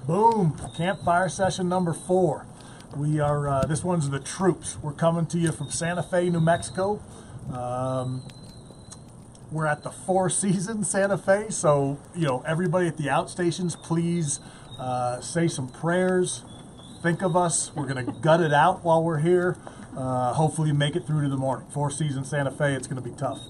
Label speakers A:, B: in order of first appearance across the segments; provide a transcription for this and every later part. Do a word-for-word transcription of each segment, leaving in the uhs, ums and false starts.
A: Boom! Campfire session number four. We are, uh, this one's the troops. We're coming to you from Santa Fe, New Mexico. Um, we're at the Four Seasons Santa Fe, so, you know, everybody at the outstations, please uh, say some prayers. Think of us. We're going to gut it out while we're here. Uh, hopefully make it through to the morning. Four Seasons Santa Fe, it's going to be tough.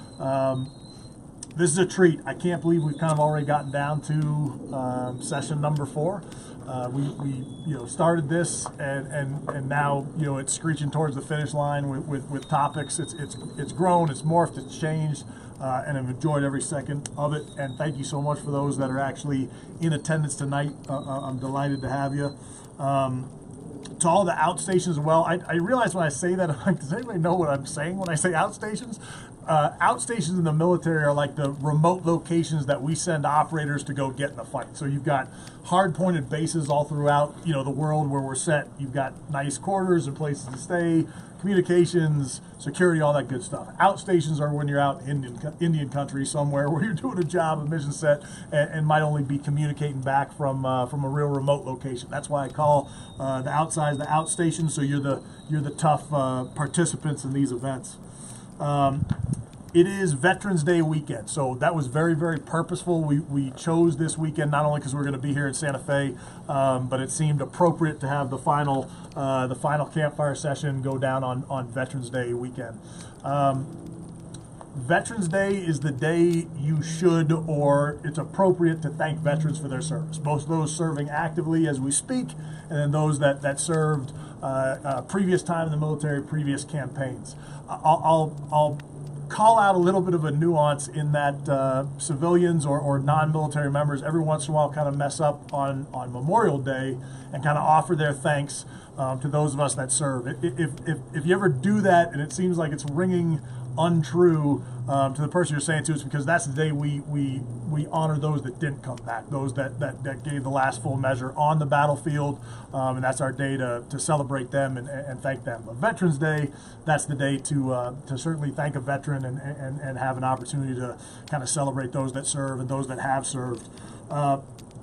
A: Um, This is a treat. I can't believe we've kind of already gotten down to um, session number four. Uh, we, we, you know, started this, and, and, and now, you know, it's screeching towards the finish line with, with, with topics. It's, it's, it's grown, it's morphed, it's changed, uh, and I've enjoyed every second of it. And thank you so much for those that are actually in attendance tonight. Uh, I'm delighted to have you. Um, to all the outstations as well, I, I realize when I say that, I'm like, does anybody know what I'm saying when I say outstations? Uh, outstations in the military are like the remote locations that we send operators to go get in the fight. So you've got hard-pointed bases all throughout, you know, the world where we're set. You've got nice quarters and places to stay, communications, security, all that good stuff. Outstations are when you're out in Indian, Indian country somewhere where you're doing a job, a mission set, and, and might only be communicating back from uh, from a real remote location. That's why I call uh, the outsides the outstation. So you're the you're the tough uh, participants in these events. Um, it is Veterans Day weekend, so that was very, very purposeful. We, we chose this weekend not only because we're going to be here in Santa Fe, um, but it seemed appropriate to have the final uh, the final campfire session go down on, on Veterans Day weekend. Um, Veterans Day is the day you should, or it's appropriate to thank veterans for their service. Both those serving actively as we speak, and then those that, that served uh, uh, previous time in the military, previous campaigns. I'll, I'll, I'll call out a little bit of a nuance in that uh, civilians or, or non-military members every once in a while kind of mess up on, on Memorial Day and kind of offer their thanks um, to those of us that serve. If, if, if you ever do that and it seems like it's ringing untrue um, to the person you're saying to, it's because that's the day we we we honor those that didn't come back, those that that, that gave the last full measure on the battlefield, um, and that's our day to, to celebrate them and, and thank them. But Veterans Day, that's the day to uh, to certainly thank a veteran and, and, and have an opportunity to kind of celebrate those that serve and those that have served. Uh,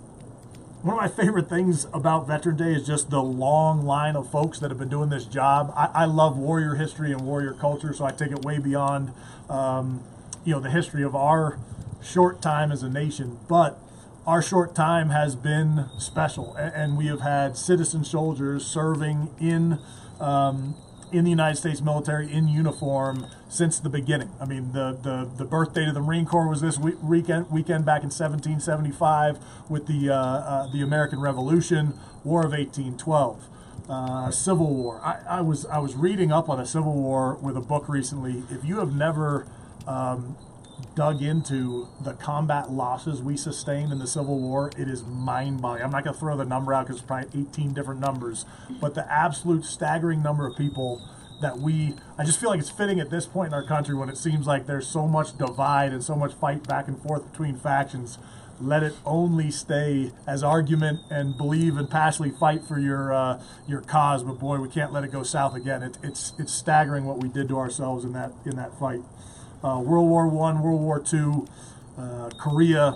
A: One of my favorite things about Veteran Day is just the long line of folks that have been doing this job. I, I love warrior history and warrior culture, so I take it way beyond, um, you know, the history of our short time as a nation. But our short time has been special, and, and we have had citizen soldiers serving in um, in the United States military in uniform since the beginning. I mean, the the, the birth date of the Marine Corps was this week, weekend weekend back in seventeen seventy-five with the uh, uh, the American Revolution, War of eighteen twelve, uh, Civil War. I, I was I was reading up on the Civil War with a book recently. If you have never um, dug into the combat losses we sustained in the Civil War, it is mind-boggling. I'm not going to throw the number out because it's probably eighteen different numbers, but the absolute staggering number of people that we, I just feel like it's fitting at this point in our country when it seems like there's so much divide and so much fight back and forth between factions. Let it only stay as argument and believe and passionately fight for your uh, your cause, but boy, we can't let it go south again. It, it's it's staggering what we did to ourselves in that in that fight. Uh, World War One, World War Two, uh, Korea,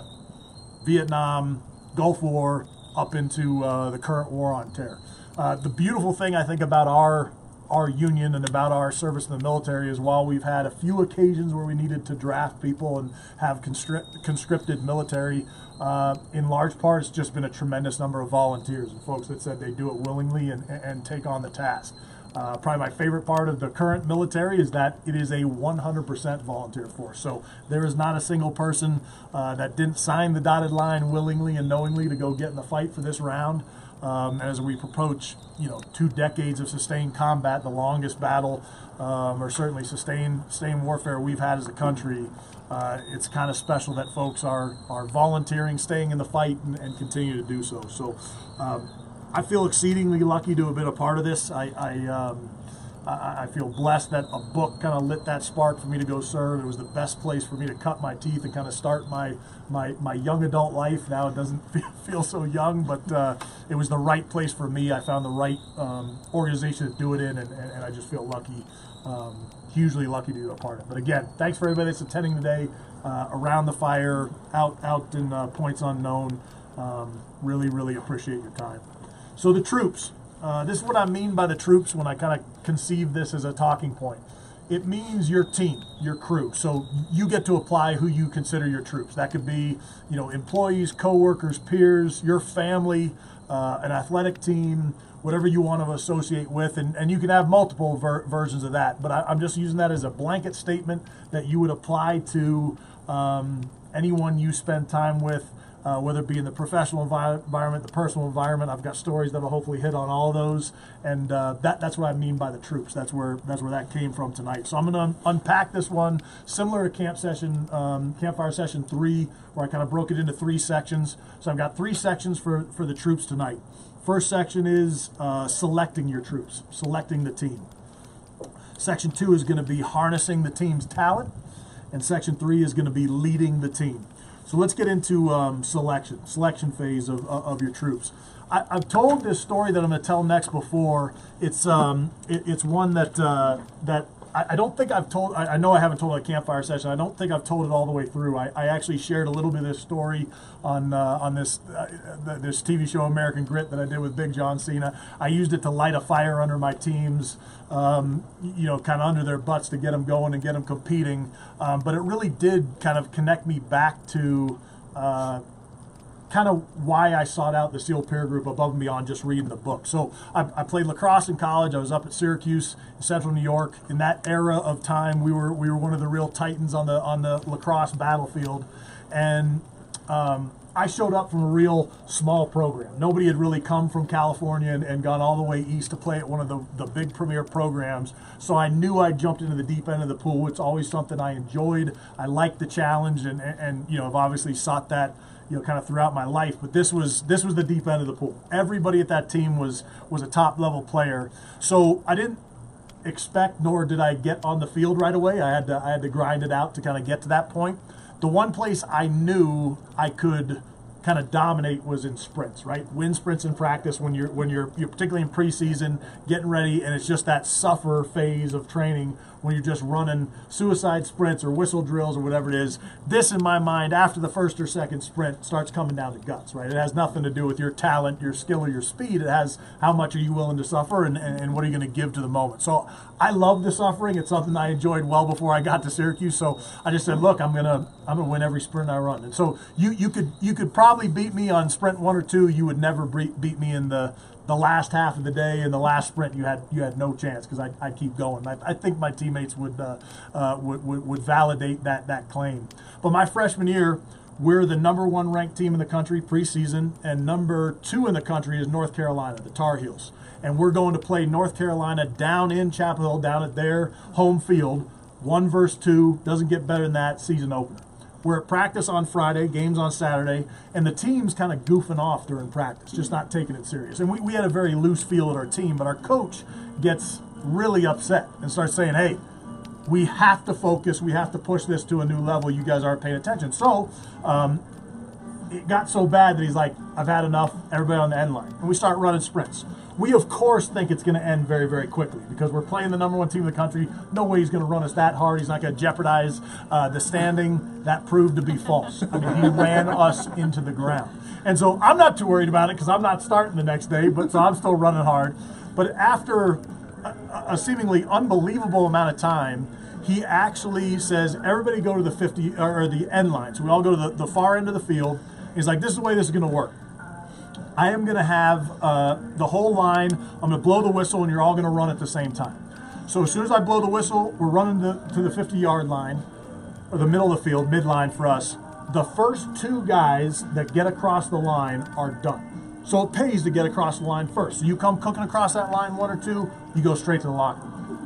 A: Vietnam, Gulf War, up into uh, the current war on terror. Uh, the beautiful thing I think about our our union and about our service in the military is while we've had a few occasions where we needed to draft people and have conscript, conscripted military, uh, in large part it's just been a tremendous number of volunteers and folks that said they do it willingly and, and take on the task. Uh, probably my favorite part of the current military is that it is a one hundred percent volunteer force. So there is not a single person uh, that didn't sign the dotted line willingly and knowingly to go get in the fight for this round. Um, as we approach, you know, two decades of sustained combat, the longest battle, um, or certainly sustained, sustained warfare we've had as a country, uh, it's kind of special that folks are are volunteering, staying in the fight, and, and continue to do so. So. Um, I feel exceedingly lucky to have been a part of this. I I, um, I, I feel blessed that a book kind of lit that spark for me to go serve. It was the best place for me to cut my teeth and kind of start my my, my young adult life. Now it doesn't feel, feel so young, but uh, it was the right place for me. I found the right um, organization to do it in, and, and, and I just feel lucky, um, hugely lucky to be a part of it. But again, thanks for everybody that's attending today, uh, around the fire, out, out in uh, points unknown. Um, really, really appreciate your time. So the troops. Uh, this is what I mean by the troops when I kind of conceive this as a talking point. It means your team, your crew. So you get to apply who you consider your troops. That could be, you know, employees, coworkers, peers, your family, uh, an athletic team, whatever you want to associate with, and, and you can have multiple ver- versions of that. But I, I'm just using that as a blanket statement that you would apply to um, anyone you spend time with, uh, whether it be in the professional envi- environment, the personal environment. I've got stories that will hopefully hit on all of those, and uh, that, that's what I mean by the troops. That's where that's where that came from tonight. So I'm going to un- unpack this one, similar to camp session, um, campfire session three, where I kind of broke it into three sections. So I've got three sections for, for the troops tonight. First section is uh, selecting your troops, selecting the team. Section two is going to be harnessing the team's talent, and section three is going to be leading the team. So let's get into um, selection, selection phase of, of your troops. I, I've told this story that I'm going to tell next before. It's um, it, it's one that uh, that I, I don't think I've told. I, I know I haven't told a campfire session. I don't think I've told it all the way through. I, I actually shared a little bit of this story on uh, on this uh, this T V show American Grit that I did with Big John Cena. I used it to light a fire under my teams, um, you know, kind of under their butts to get them going and get them competing. Um, but it really did kind of connect me back to uh, kind of why I sought out the SEAL peer group above and beyond just reading the book. So I, I played lacrosse in college. I was up at Syracuse in Central New York. In that era of time, we were we were one of the real titans on the on the lacrosse battlefield, and um, I showed up from a real small program. Nobody had really come from California and, and gone all the way east to play at one of the, the big premier programs. So I knew I jumped into the deep end of the pool. It's always something I enjoyed. I liked the challenge, and, and, and you know, I've obviously sought that, you know, kind of throughout my life. But this was this was the deep end of the pool. Everybody at that team was was a top level player. So I didn't expect, nor did I get on the field right away. I had to I had to grind it out to kind of get to that point. The one place I knew I could kind of dominate was in sprints, right? Win sprints in practice when you're when you're you're particularly in preseason, getting ready, and it's just that suffer phase of training when you're just running suicide sprints or whistle drills or whatever it is. This, in my mind, after the first or second sprint, starts coming down to guts, right? It has nothing to do with your talent, your skill, or your speed. It has how much are you willing to suffer, and, and, and what are you going to give to the moment. So I love the suffering. It's something I enjoyed well before I got to Syracuse. So I just said, look, I'm gonna I'm gonna win every sprint I run. And so you you could you could probably beat me on sprint one or two. You would never beat me in the the last half of the day. In the last sprint, you had you had no chance because I I keep going. I, I think my teammates would, uh, uh, would would would validate that that claim. But my freshman year, we're the number one ranked team in the country preseason, and number two in the country is North Carolina, the Tar Heels, and we're going to play North Carolina down in Chapel Hill, down at their home field. One versus two, doesn't get better than that. Season opener. We're at practice on Friday, games on Saturday, and the team's kind of goofing off during practice, just not taking it serious. And we, we had a very loose feel at our team, but our coach gets really upset and starts saying, hey, we have to focus, we have to push this to a new level, you guys aren't paying attention. So um, it got so bad that he's like, I've had enough, everybody on the end line. And we start running sprints. We, of course, think it's going to end very, very quickly because we're playing the number one team in the country. No way he's going to run us that hard. He's not going to jeopardize uh, the standing. That proved to be false. I mean, he ran us into the ground. And so I'm not too worried about it because I'm not starting the next day, but so I'm still running hard. But after a, a seemingly unbelievable amount of time, he actually says, everybody go to the fifty or the end line. So we all go to the, the far end of the field. He's like, this is the way this is going to work. I am going to have uh, the whole line, I'm going to blow the whistle, and you're all going to run at the same time. So as soon as I blow the whistle, we're running to, to the fifty-yard line, or the middle of the field, midline for us. The first two guys that get across the line are done. So it pays to get across the line first. So you come cooking across that line, one or two, you go straight to the locker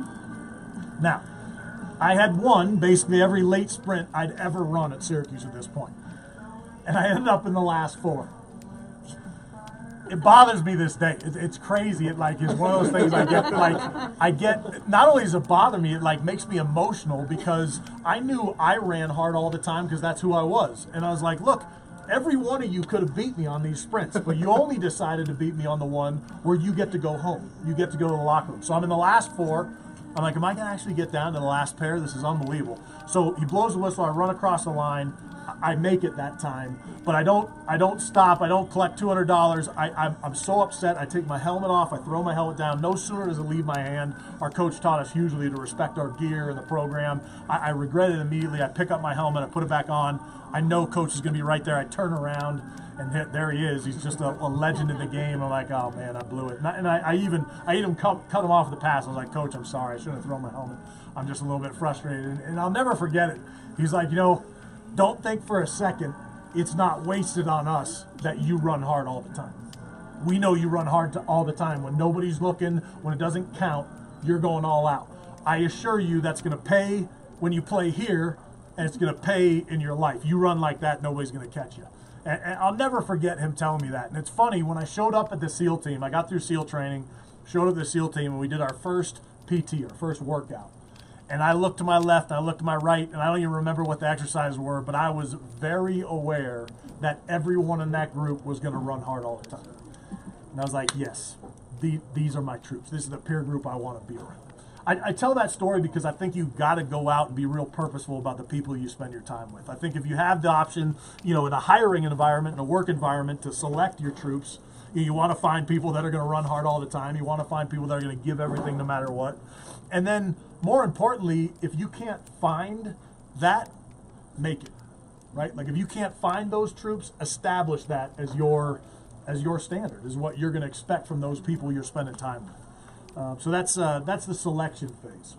A: room. Now, I had won basically every late sprint I'd ever run at Syracuse at this point. And I ended up in the last four. It bothers me this day. It, it's crazy. It like is one of those things I get. Like I get. Not only does it bother me, it like makes me emotional because I knew I ran hard all the time because that's who I was. And I was like, look, every one of you could have beat me on these sprints, but you only decided to beat me on the one where you get to go home. You get to go to the locker room. So I'm in the last four. I'm like, am I going to actually get down to the last pair? This is unbelievable. So he blows the whistle. I run across the line. I make it that time, but I don't. I don't stop. I don't collect two hundred dollars. I, I'm, I'm so upset. I take my helmet off. I throw my helmet down. No sooner does it leave my hand. Our coach taught us hugely to respect our gear and the program. I, I regret it immediately. I pick up my helmet. I put it back on. I know coach is going to be right there. I turn around, and hit, there he is. He's just a, a legend in the game. I'm like, oh man, I blew it. And I, and I, I even, I even cut, cut him off the pass. I was like, Coach, I'm sorry. I shouldn't have thrown my helmet. I'm just a little bit frustrated, and, and I'll never forget it. He's like, you know, don't think for a second it's not wasted on us that you run hard all the time. We know you run hard to, all the time. When nobody's looking, when it doesn't count, you're going all out. I assure you that's going to pay when you play here, and it's going to pay in your life. You run like that, nobody's going to catch you. And, and I'll never forget him telling me that. And it's funny, when I showed up at the SEAL team, I got through SEAL training, showed up at the SEAL team, and we did our first P T, our first workout. And I looked to my left, and I looked to my right, and I don't even remember what the exercises were, but I was very aware that everyone in that group was going to run hard all the time. And I was like, yes, the, these are my troops. This is the peer group I want to be around. I, I tell that story because I think you've got to go out and be real purposeful about the people you spend your time with. I think if you have the option, you know, in a hiring environment, in a work environment, to select your troops, you, you want to find people that are going to run hard all the time. You want to find people that are going to give everything no matter what. And then, more importantly, if you can't find that, make it, right? Like if you can't find those troops, establish that as your as your standard, is what you're going to expect from those people you're spending time with. Uh, so that's uh, that's the selection phase.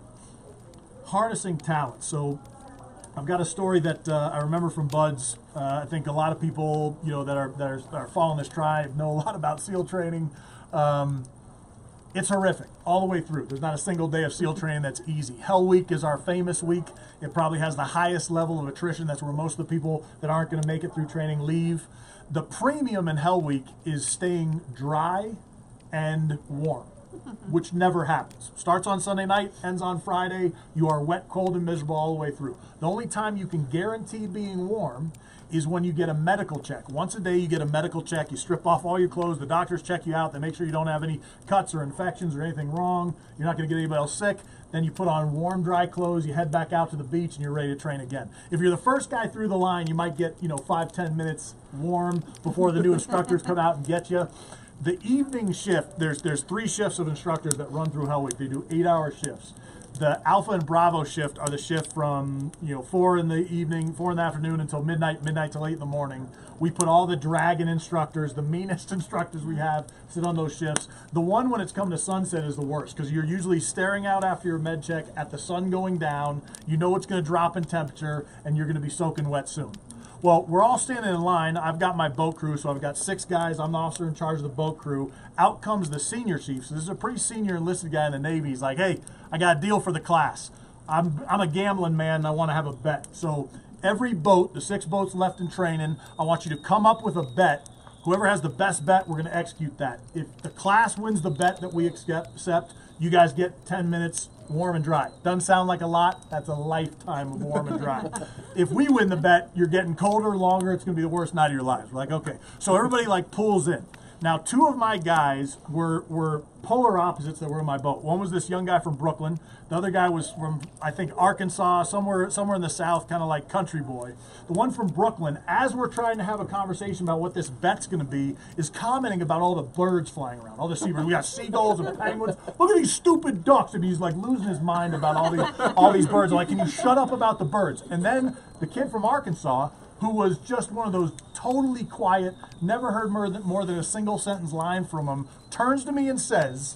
A: Harnessing talent. So I've got a story that uh, I remember from Buds. Uh, I think a lot of people, you know, that are that are, that are following this tribe know a lot about SEAL training. Um, It's horrific all the way through. There's not a single day of SEAL training that's easy. Hell Week is our famous week. It probably has the highest level of attrition. That's where most of the people that aren't going to make it through training leave. The premium in Hell Week is staying dry and warm, which never happens. Starts on Sunday night, ends on Friday. You are wet, cold, and miserable all the way through. The only time you can guarantee being warm is when you get a medical check. Once a day you get a medical check. You strip off all your clothes. The doctors check you out. They make sure you don't have any cuts or infections or anything wrong. You're not going to get anybody else sick. Then you put on warm, dry clothes. You head back out to the beach and you're ready to train again. If you're the first guy through the line, you might get, you know, five, ten minutes warm before the new instructors come out and get you. The evening shift, there's there's three shifts of instructors that run through Hell Week. They do eight-hour shifts. The Alpha and Bravo shift are the shift from, you know, four in the evening, four in the afternoon until midnight, midnight till eight in the morning. We put all the dragon instructors, the meanest instructors we have, sit on those shifts. The one when it's come to sunset is the worst because you're usually staring out after your med check at the sun going down. You know it's going to drop in temperature and you're going to be soaking wet soon. Well, we're all standing in line. I've got my boat crew, so I've got six guys. I'm the officer in charge of the boat crew. Out comes the senior chief. So this is a pretty senior enlisted guy in the Navy. He's like, hey, I got a deal for the class. I'm, I'm a gambling man, and I want to have a bet. So every boat, the six boats left in training, I want you to come up with a bet. Whoever has the best bet, we're going to execute that. If the class wins the bet that we accept, you guys get ten minutes warm and dry. Doesn't sound like a lot. That's a lifetime of warm and dry. If we win the bet, you're getting colder, longer. It's going to be the worst night of your lives. We're like, okay. So everybody like pulls in. Now, two of my guys were, were polar opposites that were in my boat. One was this young guy from Brooklyn. The other guy was from, I think, Arkansas, somewhere somewhere in the South, kind of like country boy. The one from Brooklyn, as we're trying to have a conversation about what this bet's going to be, is commenting about all the birds flying around, all the seabirds. We got seagulls and penguins. Look at these stupid ducks. And he's like losing his mind about all these, all these birds. I'm like, can you shut up about the birds? And then the kid from Arkansas, who was just one of those totally quiet, never heard more than, more than a single sentence line from him, turns to me and says,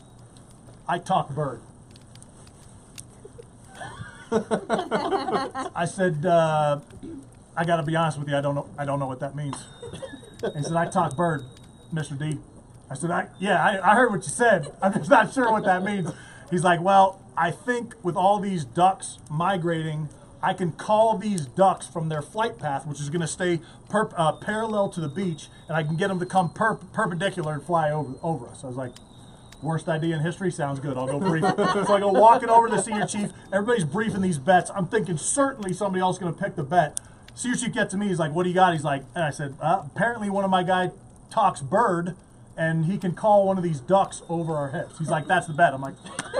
A: I talk bird. I said, uh, I got to be honest with you, I don't know I don't know what that means. And he said, I talk bird, Mister D. I said, I, yeah, I, I heard what you said. I'm just not sure what that means. He's like, well, I think with all these ducks migrating, I can call these ducks from their flight path, which is going to stay perp, uh, parallel to the beach, and I can get them to come perp, perpendicular and fly over over us. I was like, worst idea in history? Sounds good. I'll go brief. So I go walking over to the senior chief. Everybody's briefing these bets. I'm thinking certainly somebody else is going to pick the bet. Senior chief gets to me. He's like, what do you got? He's like, and I said, uh, apparently one of my guys talks bird, and he can call one of these ducks over our heads. He's like, that's the bet. I'm like, of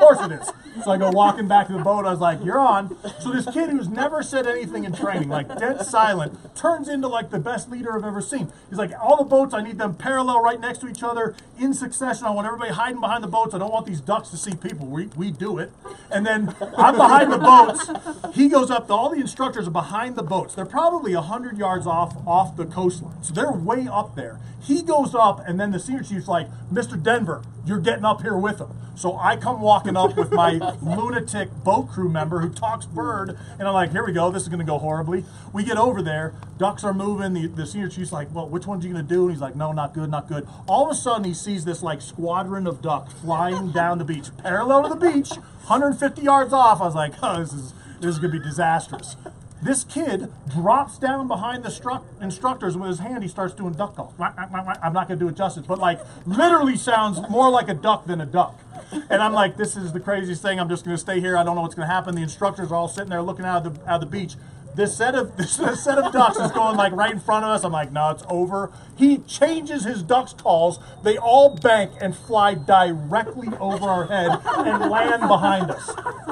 A: course it is. So I go walking back to the boat. I was like, you're on. So this kid who's never said anything in training, like dead silent, turns into like the best leader I've ever seen. He's like, all the boats, I need them parallel right next to each other in succession. I want everybody hiding behind the boats. I don't want these ducks to see people. We, we do it. And then I'm behind the boats. He goes up. All the instructors are behind the boats. They're probably one hundred yards off, off the coastline. So they're way up there. He goes up, and then the senior chief's like, Mister Denver, you're getting up here with him. So I come walking up with my lunatic boat crew member who talks bird, and I'm like, here we go, this is going to go horribly. We get over there, ducks are moving, the, the senior chief's like, well, which one's you going to do? And he's like, no, not good, not good. All of a sudden, he sees this like squadron of ducks flying down the beach, parallel to the beach, one hundred fifty yards off. I was like, oh, this is, this is going to be disastrous. This kid drops down behind the stru- instructors with his hand. He starts doing duck calls. I'm not going to do it justice, but like literally sounds more like a duck than a duck. And I'm like, this is the craziest thing. I'm just going to stay here. I don't know what's going to happen. The instructors are all sitting there looking out of the, out of the beach. This set of this set of ducks is going like right in front of us. I'm like, no, it's over. He changes his ducks calls. They all bank and fly directly over our head and land behind us.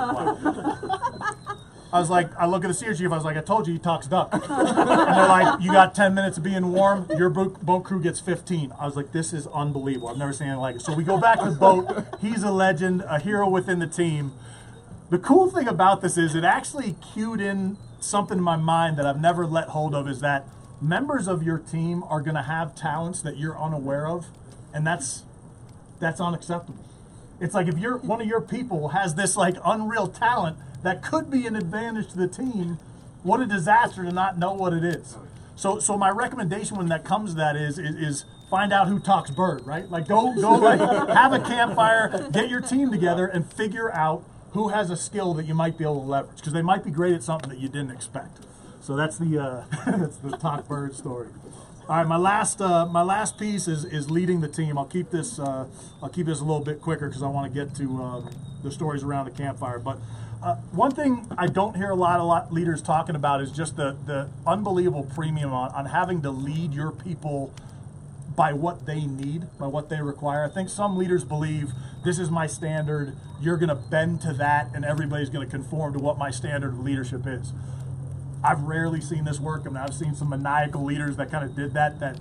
A: I was like, I look at the senior chief, I was like, I told you he talks duck. And they're like, you got ten minutes of being warm, your boat, boat crew gets fifteen. I was like, this is unbelievable. I've never seen anything like it. So we go back to the boat. He's a legend, a hero within the team. The cool thing about this is it actually cued in something in my mind that I've never let hold of, is that members of your team are going to have talents that you're unaware of, and that's that's unacceptable. It's like if you're one of your people has this like unreal talent that could be an advantage to the team, what a disaster to not know what it is. So so my recommendation when that comes to that is, is is find out who talks bird, right? Like go go like have a campfire, get your team together and figure out who has a skill that you might be able to leverage, because they might be great at something that you didn't expect. So that's the uh, that's the talk bird story. All right, my last uh, my last piece is is leading the team. I'll keep this uh, I'll keep this a little bit quicker because I want to get to um, the stories around the campfire. But uh, one thing I don't hear a lot of lot leaders talking about is just the the unbelievable premium on, on having to lead your people by what they need, by what they require. I think some leaders believe this is my standard, you're going to bend to that, and everybody's going to conform to what my standard of leadership is. I've rarely seen this work. I mean, I've seen some maniacal leaders that kind of did that, that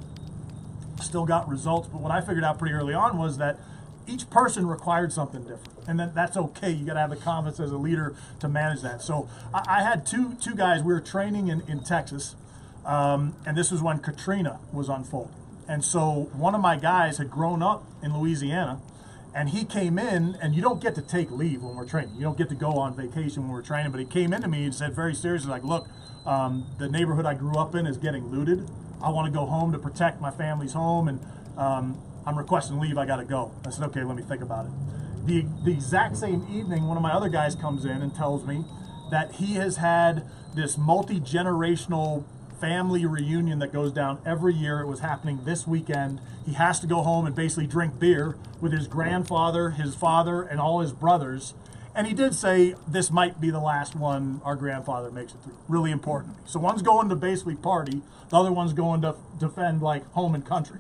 A: still got results. But what I figured out pretty early on was that each person required something different, and then that's okay. You got to have the confidence as a leader to manage that. So I, I had two two guys. We were training in in Texas, um, and this was when Katrina was unfolding. And so one of my guys had grown up in Louisiana, and he came in, and you don't get to take leave when we're training. You don't get to go on vacation when we're training, but he came into me and said very seriously, like, look, um, the neighborhood I grew up in is getting looted. I want to go home to protect my family's home, and um, I'm requesting leave. I got to go. I said, okay, let me think about it. The, the exact same evening, one of my other guys comes in and tells me that he has had this multi-generational family reunion that goes down every year. It was happening this weekend. He has to go home and basically drink beer with his grandfather, his father, and all his brothers. And he did say this might be the last one our grandfather makes it through. Really important. So one's going to basically party, the other one's going to defend like home and country.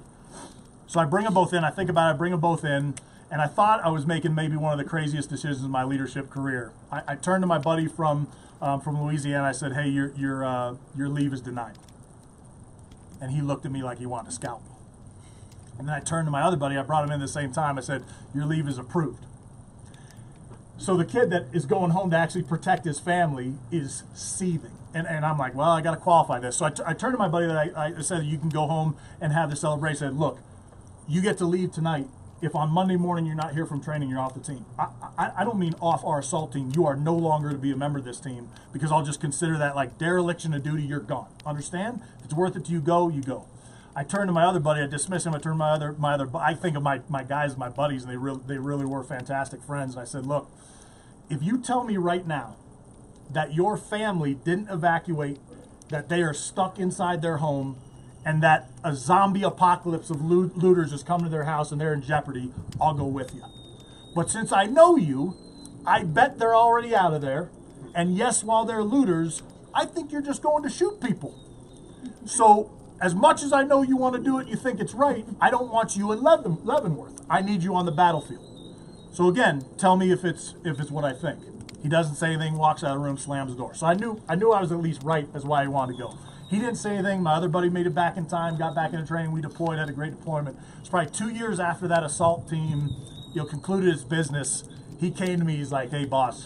A: So I bring them both in. I think about it, I bring them both in, and I thought I was making maybe one of the craziest decisions in my leadership career. I, I turned to my buddy from Um, from Louisiana. I said, hey, your your uh, your leave is denied. And he looked at me like he wanted to scalp me. And then I turned to my other buddy, I brought him in at the same time, I said, your leave is approved. So the kid that is going home to actually protect his family is seething. And, and I'm like, well, I got to qualify this. So I, t- I turned to my buddy that I, I said, you can go home and have the celebration. I said, look, you get to leave tonight. If on Monday morning you're not here from training, you're off the team. I, I, I don't mean off our assault team. You are no longer to be a member of this team, because I'll just consider that like dereliction of duty. You're gone. Understand? If it's worth it to you, go, you go. I turned to my other buddy. I dismissed him. I turned to my other, my other. I think of my, my guys, my buddies, and they really, they really were fantastic friends. And I said, look, if you tell me right now that your family didn't evacuate, that they are stuck inside their home, and that a zombie apocalypse of loot- looters has come to their house and they're in jeopardy, I'll go with you. But since I know you, I bet they're already out of there. And yes, while they're looters, I think you're just going to shoot people. So as much as I know you want to do it, you think it's right, I don't want you in Leaven- Leavenworth. I need you on the battlefield. So again, tell me if it's if it's what I think. He doesn't say anything, walks out of the room, slams the door. So I knew I knew I was at least right as why he wanted to go. He didn't say anything. My other buddy made it back in time, got back into training. We deployed, had a great deployment. It's probably two years after that assault team, you know, concluded its business. He came to me. He's like, "Hey, boss,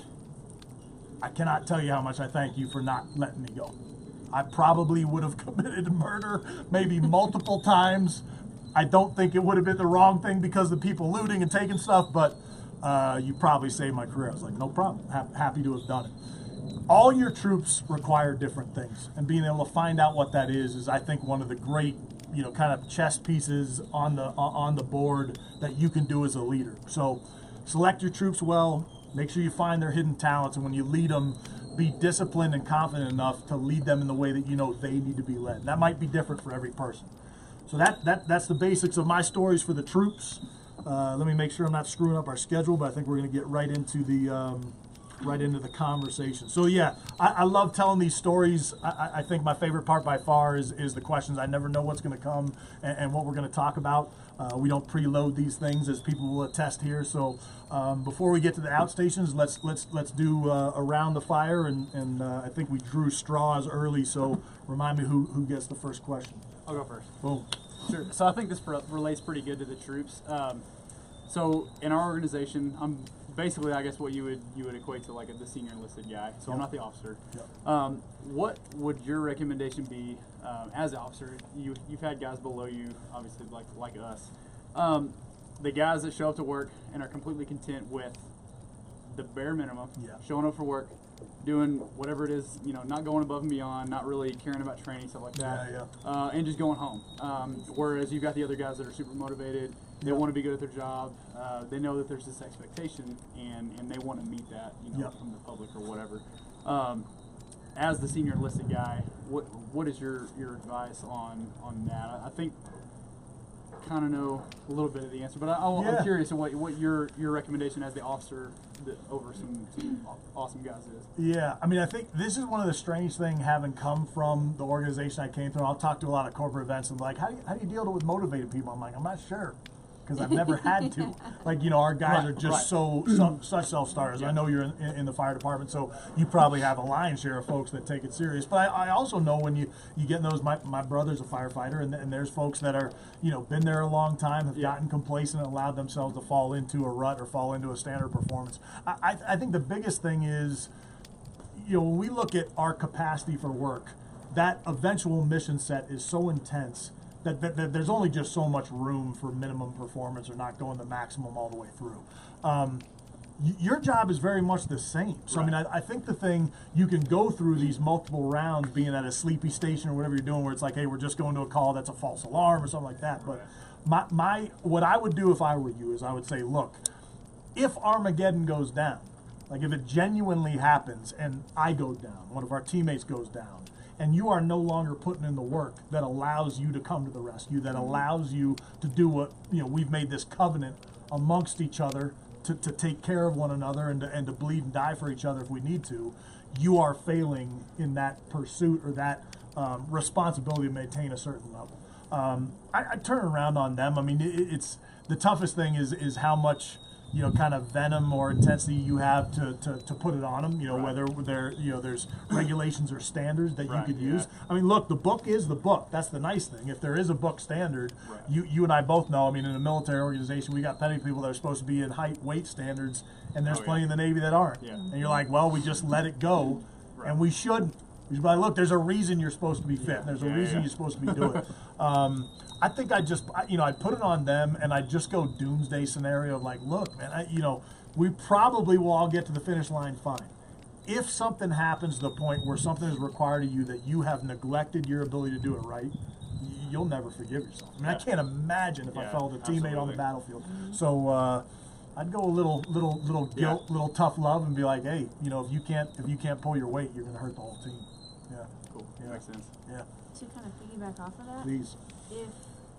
A: I cannot tell you how much I thank you for not letting me go. I probably would have committed murder, maybe multiple times. I don't think it would have been the wrong thing because of the people looting and taking stuff, but uh, you probably saved my career." I was like, "No problem. Ha- happy to have done it." All your troops require different things, and being able to find out what that is is, I think, one of the great, you know, kind of chess pieces on the on the board that you can do as a leader. So, select your troops well. Make sure you find their hidden talents, and when you lead them, be disciplined and confident enough to lead them in the way that you know they need to be led. That might be different for every person. So that that that's the basics of my stories for the troops. Uh, let me make sure I'm not screwing up our schedule, but I think we're going to get right into the um, right into the conversation. So yeah, I, I love telling these stories. I, I think my favorite part by far is is the questions. I never know what's going to come and, and what we're going to talk about. Uh, we don't preload these things, as people will attest here. So um, before we get to the outstations, let's let's let's do uh, around the fire, and and uh, I think we drew straws early. So remind me who who gets the first question.
B: I'll go first.
A: Boom.
B: Sure. So I think this re- relates pretty good to the troops. Um, so in our organization, I'm basically, I guess, what you would you would equate to like a, the senior enlisted guy. So I'm
A: Yep.
B: not the officer.
A: Yep.
B: Um, what would your recommendation be um, as an officer? You you've had guys below you, obviously, like like us. Um, the guys that show up to work and are completely content with the bare minimum,
A: Yeah.
B: showing up for work, doing whatever it is, you know, not going above and beyond, not really caring about training, stuff like that,
A: Yeah,
B: Uh, and just going home. Um, whereas you've got the other guys that are super motivated, they
A: Yeah.
B: want to be good at their job, uh, they know that there's this expectation, and, and they want to meet that, you know,
A: Yeah.
B: from the public or whatever. Um, as the senior enlisted guy, what what is your, your advice on, on that? I, I think kind of know a little bit of the answer, but I, I,
A: Yeah.
B: I'm curious what what your your recommendation as the officer that over some, some awesome guys is.
A: Yeah, I mean, I think this is one of the strange things having come from the organization I came through. I'll talk to a lot of corporate events and like, how do you, how do you deal with motivated people? I'm like, I'm not sure, because I've never had to. Like, you know, our guys
B: Right,
A: are just
B: right.
A: so, so such self-starters. I know you're in, in the fire department, so you probably have a lion's share of folks that take it serious. But I, I also know when you, you get in those, my, my brother's a firefighter, and, and there's folks that are, you know, been there a long time, have
B: Yeah.
A: gotten complacent and allowed themselves to fall into a rut or fall into a standard performance. I, I, I think the biggest thing is, you know, when we look at our capacity for work, that eventual mission set is so intense that, that, that there's only just so much room for minimum performance or not going the maximum all the way through. Um, y- your job is very much the same. So, I mean, I, I think the thing, you can go through these multiple rounds being at a sleepy station or whatever you're doing where it's like, hey, we're just going to a call that's a false alarm or something like that. But my, my what I would do if I were you is I would say, look, if Armageddon goes down, like if it genuinely happens and I go down, one of our teammates goes down, and you are no longer putting in the work that allows you to come to the rescue, that allows you to do what, you know, we've made this covenant amongst each other to, to take care of one another and to, and to bleed and die for each other if we need to, you are failing in that pursuit or that um, responsibility to maintain a certain level. Um, I, I turn around on them. I mean, it, it's the toughest thing is is how much, you know, kind of venom or intensity you have to, to, to put it on them, you know,
B: Right.
A: whether there, you know, there's regulations or standards that
B: Right,
A: you could
B: yeah.
A: use. I mean, look, the book is the book. That's the nice thing. If there is a book standard,
B: Right.
A: you you and I both know, I mean, in a military organization, we got plenty of people that are supposed to be in height, weight standards, and there's
B: Oh, yeah.
A: plenty in the Navy that aren't.
B: Yeah.
A: And you're like, well, we just let it go,
B: Right.
A: and we shouldn't. We should be like, look, there's a reason you're supposed to be fit. There's a
B: Yeah,
A: reason
B: yeah.
A: you're supposed to be doing it. Um, I think I just, I- you know, I put it on them, and I just go doomsday scenario of like, look, man, I, you know, we probably will all get to the finish line fine. If something happens to the point where something is required of you that you have neglected your ability to do it right, y- you'll never forgive yourself. I mean, I
B: Yeah.
A: can't imagine if I
B: Yeah,
A: felt a teammate on the
B: absolutely.
A: battlefield. So uh, I'd go a little, little, little guilt,
B: Yeah.
A: little tough love, and be like, hey, you know, if you can't, if you can't pull your weight, you're going to hurt the whole team. Yeah,
B: Cool.
A: Yeah.
B: Makes sense.
A: yeah.
C: To kind of piggyback off of that,
A: Please.
C: if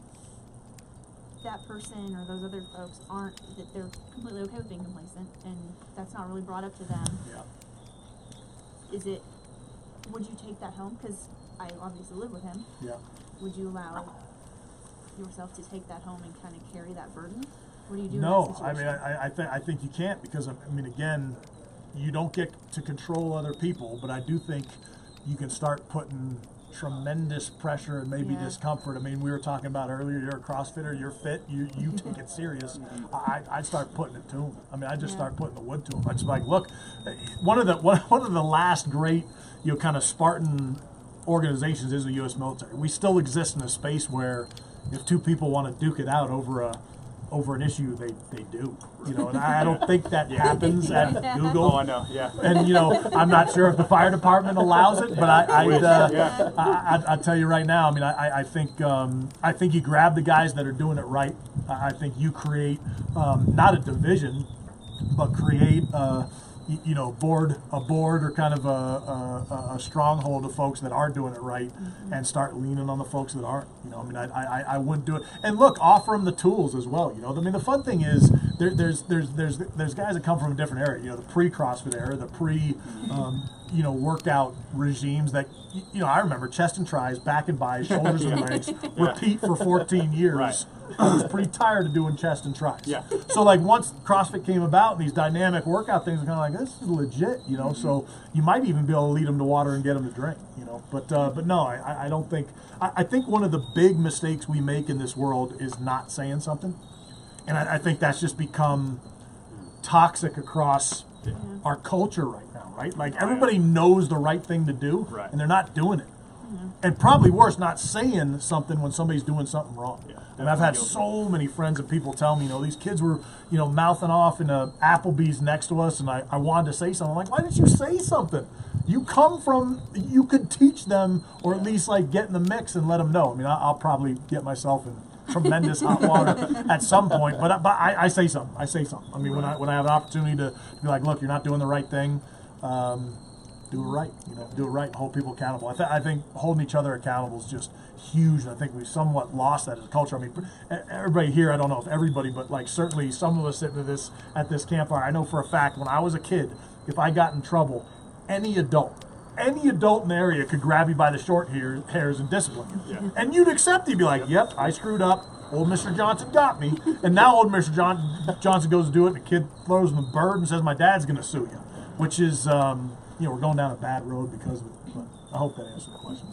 C: that person or those other folks aren't, that they're completely okay with being complacent and that's not really brought up to them,
A: Yeah,
C: is it, would you take that home? Because I obviously live with him.
A: yeah.
C: Would you allow yourself to take that home and kind of carry that burden? What do you do
A: No,
C: in that
A: I mean,
C: situation?
A: I, I think I think you can't because I mean, again, you don't get to control other people, but I do think you can start putting tremendous pressure and maybe
C: Yeah.
A: discomfort. I mean, we were talking about earlier. You're a CrossFitter. You're fit. You you take it serious. I I'd start putting it to them. I mean, I just
C: Yeah.
A: start putting the wood to them. I just like, look, one of the one, one of the last great, you know, kind of Spartan organizations is the U S military. We still exist in a space where if two people want to duke it out over a over an issue, they, they do, you know, and I, I don't think that happens at Google.
B: Oh, I know. Yeah.
A: And you know, I'm not sure if the fire department allows it, but I, I'd, uh,
B: Yeah.
A: I, I, I tell you right now. I mean, I, I think, um, I think you grab the guys that are doing it right. I I think you create um, not a division, but create, uh, y- you know, board a board or kind of a, a, a stronghold of folks that are doing it right, and start leaning on the folks that aren't. You know, I mean, I, I, I wouldn't do it. And look, offer them the tools as well. You know, I mean, the fun thing is there, there's there's there's there's guys that come from a different era. You know, the pre-CrossFit era, the pre, um, you know, workout regimes that y- you know. I remember chest and tries, back and buys, shoulders and legs, repeat for fourteen years.
B: Right.
A: I was pretty tired of doing chest and tries.
B: Yeah.
A: So like once CrossFit came about and these dynamic workout things, are kind of like, this is legit, you know. So you might even be able to lead them to water and get them to drink, you know. But uh, but no, I, I don't think. I, I think one of the big mistakes we make in this world is not saying something, and I, I think that's just become toxic across our culture right now, right? Like everybody knows the right thing to do,
B: Right.
A: and they're not doing it. And probably worse, not saying something when somebody's doing something wrong.
B: Yeah,
A: And I've had
B: definitely
A: so many friends and people tell me, you know, these kids were, you know, mouthing off in a Applebee's next to us, and I, I wanted to say something. I'm like, why didn't you say something? You come from, you could teach them, or at least like get in the mix and let them know. I mean, I, I'll probably get myself in tremendous hot water at some point, but I- but I, I say something. I say something. I mean, when I when I have an opportunity to be like, look, you're not doing the right thing. Um, do it right, you know, do it right and hold people accountable. I, th- I think holding each other accountable is just huge, and I think we've somewhat lost that as a culture. I mean, e- everybody here, I don't know if everybody, but like certainly some of us sitting at this at this campfire, I know for a fact when I was a kid, if I got in trouble, any adult, any adult in the area could grab you by the short hair, hairs and discipline you.
B: Yeah.
A: And you'd accept it. You'd be like, yep, I screwed up. Old Mister Johnson got me. And now old Mister John- Johnson goes to do it, and the kid throws him the bird and says, my dad's going to sue you, which is... Um, you know, we're going down a bad road because of it, but I hope that answered the question.